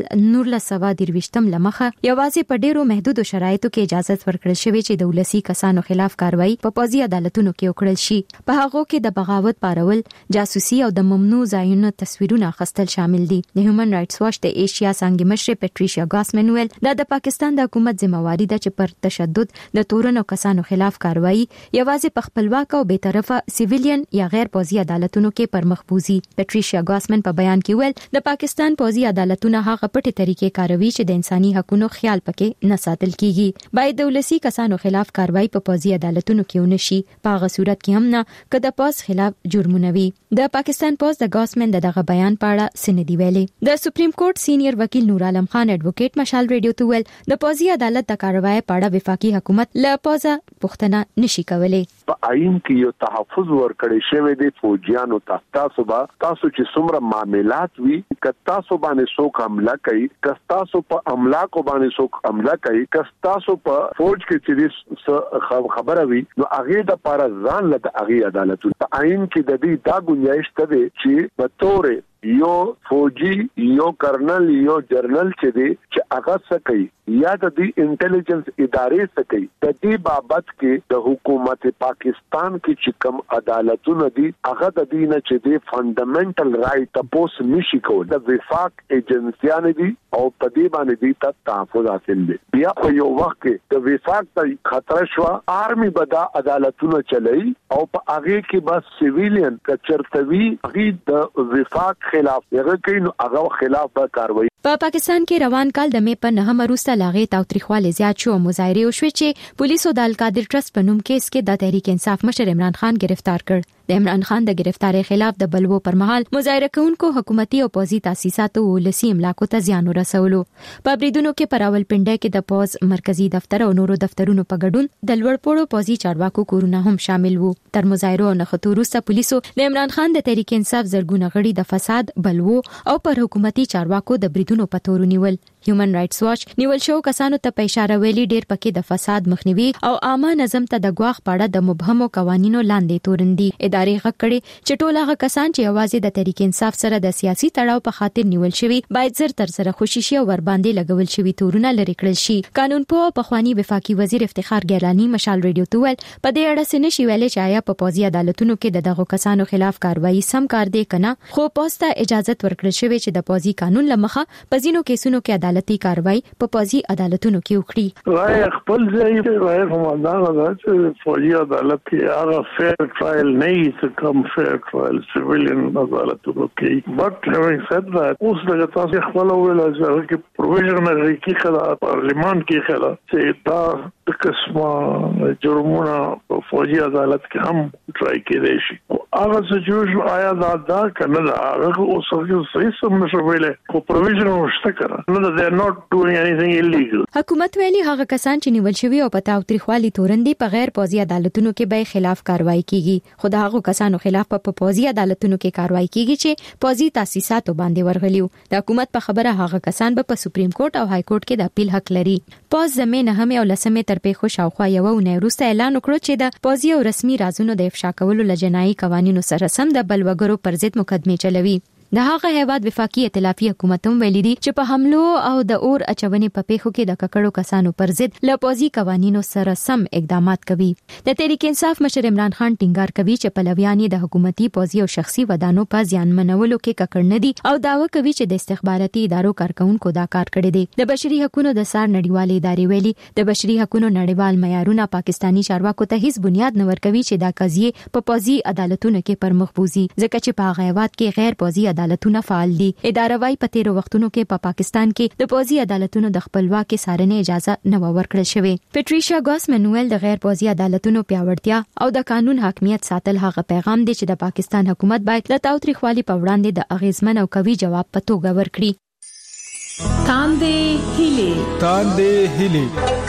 1923 لمخه یوازې په ډیرو محدودو شرایطو کې اجازه ورکړل شوې چې د ولسی کسانو خلاف کاروایی په پوزي عدالتونو کې وکړل شي. په هغه کې د بغاوت پارول، جاسوسي او د ممنوع ځایونو تصویرونه اخیستل شامل دي. د هیومن رائټس واچ د ایشیا څنګه مشر پیټریشیا ګاسمن ویل دا د پاکستان د حکومت ذمہواری ده چې پر تشدد د تورنو کسانو خلاف کاروایی یوازې په خپلواک او بی‌طرفه سیویلین یا غیر پوزي عدالتونو کې پرمخ بوزي. پیټریشیا ګاسمن په بیان کې ویل د پاکستان پوزي عدالتونه هغه پټه طریقې کاروي چې د انساني حقوقو خیال پکې نه ساتل کیږي. باید د ولسی کسانو خلاف کاروایی په پوزي عدالتونو کې ونشي. په هغه صورت کې هم نه کده پوز خلاف جرمونه وي. د پاکستان پوز د ګاسمن دغه بیان په اړه سندي ویلي. د سپریم کورټ سینیئر وکیل نور عالم خان اډوکیټ مشال ریډیو ته ویل د پوزي عدالت د کاروایی په اړه وفاقي حکومت له پوزه پښتنه نشي کولای. په آئین کې یو تحفظ ورکړی شوی دی فوجیانو ته. تاسو چې څومره معاملات وي ک تاسو باندې څوک حمله کوي، ک تاسو په املاک باندې څوک حمله کوي، ک تاسو په فوج کې چې خبره وي نو هغه د پاره ځان له هغه عدالت په آئین کې د دې دا گنجائش ته دی چې په تور یو فوجي یو کرنل یو جرنل چې دی چې هغه څه کوي یا د دې انټيليجنس ادارې څه کوي د دې بابت کې د حکومت پاکستان کې چې کوم عدالتونه دي هغه د دې نه چې دی فندامنټل رائټ تاسو نشي کول. د وفاق ایجنسیان دي او په دې باندې دي ته تحفظ حاصل دي. بیا په یو وخت کې د وفاق ته خطر شو آرمي بدا عدالتونه چلای او په هغه کې بس سیویلین کچرتوی هغه د وفاق خلاف هغه کوي نو هغه خلاف به کاروایی. په پاکستان کې روان کال د مې په 9 روسته لاغې تاوتریخواله زیات شو. مظاهره وشوه چې پولیسو د القادر ټرست په نوم کیس کې د تحریک انصاف مشر عمران خان گرفتار کړ. د عمران خان د گرفتاری خلاف د بلوو پر مهال مظاهره کوونکو حکومتي او پوزي تاسیساتو ولسی املاکو ته زیان ورسولو. په بریدونو کې په راولپنډي کې د پوز مرکزی دفتر او نورو دفترونو په ګډون د لوړپوړو پوزي چارواکو کورونه هم شامل وو. تر مظاهرو نه خطر وروسته پولیسو د عمران خان د تحریک انصاف زرګونه غړي د فساد، بلوو او پر حکومتي چارواکو د بریدونو په تور نیول. هیومن رائټس واچ نیول شو کسانو ته په اشاره ویلي ډیر پکې د فساد مخنیوي او عامه نظم ته د غواخ پاړه د مبهمو قوانینو لاندې تورندي. ادارې غږ کړي چې ټول هغه کسان چې یوازې د تحریک انصاف سره د سیاسي تړاو په خاطر نیول شوی باید زر تر سره خوشیشي او ور باندې لګول شوی تورونه لري کړل شي. قانون په پخوانی وفاقي وزیر افتخار ګیلانی مشال ریډیو ته ویل په دې اړه سن شي ویل چې آیا په پوزي عدالتونو کې دغه کسانو خلاف کاروایی سم کار دی کنه، خو پوسټه اجازه ورکړل شوی چې د پوزي قانون لمخه په ځینو کیسونو کې عدالتي کاروایی په پوزي عدالتونو کې وکړي. راي خپل ځای راي کومندان دا چې پوزي عدالت کې هغه فیر ټرایل نه هي کم فیر ټرایل سیویلین عدالتونو کې. بٹ having said that اوس دغه تاسو خپل ویل چې پروویژنل ریکی خلا پارلیمان کې خلا چې دا د قسمه جرمونه په فوجي عدالت کې هم ټرای کېدای شي. هغه سچويشن آیا دا کنه دا هغه اوس صحیح سم نشو ویلې خو پروویژن ورشته کړه نو they are not doing anything illegal. حکومت ویلي هغه کسان چې نیول شوی او په تاوتریخوالي تورندې په غیر پوځي عدالتونو کې به خلاف کاروایی کیږي خو د هغو کسانو خلاف په پوځي عدالتونو کې کاروایی کیږي چې پوځي تاسیساتو باندې ورغلیو. د حکومت په خبره هغه کسان به په سپریم کورټ او های کورټ کې د اپیل حق لري. پوز زمينه هم او لسمه تر په خو شاوخوا یو نه وروسته اعلان وکړ چې د پوځي او رسمي رازونو د افشا کولو لجنایي قوانینو سره سم د بلوګرو پر ضد مقدمه چلوي. د هغه هیواد وفاقي ائتلافي حکومت هم ویلي دي چې په حملو او د اور اچونې په پیښو کې د ککړو کسانو پر ضد لپوزي قوانینو سره سم اقدامات کوي. د تحریک انصاف مشر عمران خان ټینګار کوي چې پلویان د حکومتي پوځي او شخصي ودانو په ځان منولو کې ککړ نه دي او داوا کوي چې د استخباراتي ادارو کارکونکو دا کار کړی دی. د بشري حقوقو د سار نړیوالې ادارې ویلي د بشري حقوقو نړیوال معیارونه پاکستانی چارواکو ته هیڅ بنیاد نه ورکوي چې دا قضیه په پوځي عدالتونو کې پرمخ بوزي ځکه چې په هغه هیواد کې غیر پوځي عدالتونه فعال دي. اداره وايي په تیرو وختونو کې په پاکستان کې د پوځي عدالتونو د خپلواکي څارنې اجازه نه ورکړل شوې. پیټریشا ګاس منویل د غیر پوځي عدالتونو پیاوړتیا او د قانون حاکمیت ساتل هغه پیغام دی چې د پاکستان حکومت باید له تاوتریخوالي په وړاندې د اغیزمن او قوي جواب په توګه ورکړي. تاندې هلي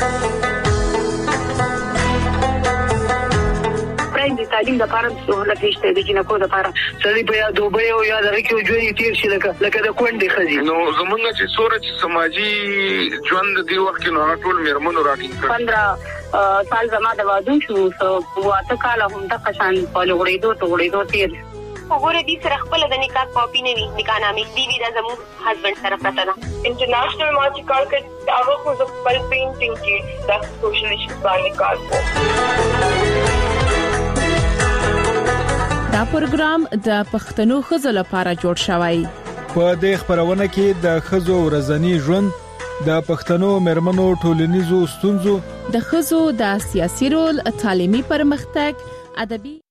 د تعلیم لپاره سہولت نشته د جنکو لپاره سړي په دوبه او یا د ریکو ژوند تیر شي لکه د کونډې خزي نو زمونږ چې سورج سماجی ژوند دی وخت کې نو ټول میرمنو راټینګ کړ 15 سال زما د وادو شو واته کال هم د قشان په لغړېدو تیر وګوره دې سره خپل د نکاح کاپی نه وي نکاح نامې دی دا زموږ هسبند سره پته ده. انټرنیشنل ما چې کار کړ هغه خو د خپل پینټینګ کې د سوشل ایشوز باندې کار کوي. دا پروګرام د پښتنو خزو لپاره جوړ شوی. په دې خبرونه کې د خزو ورځنی ژوند د پښتنو مرمنو ټولنیزو ستونزو د خزو د سیاسي رول تعلیمي پرمختګ ادبي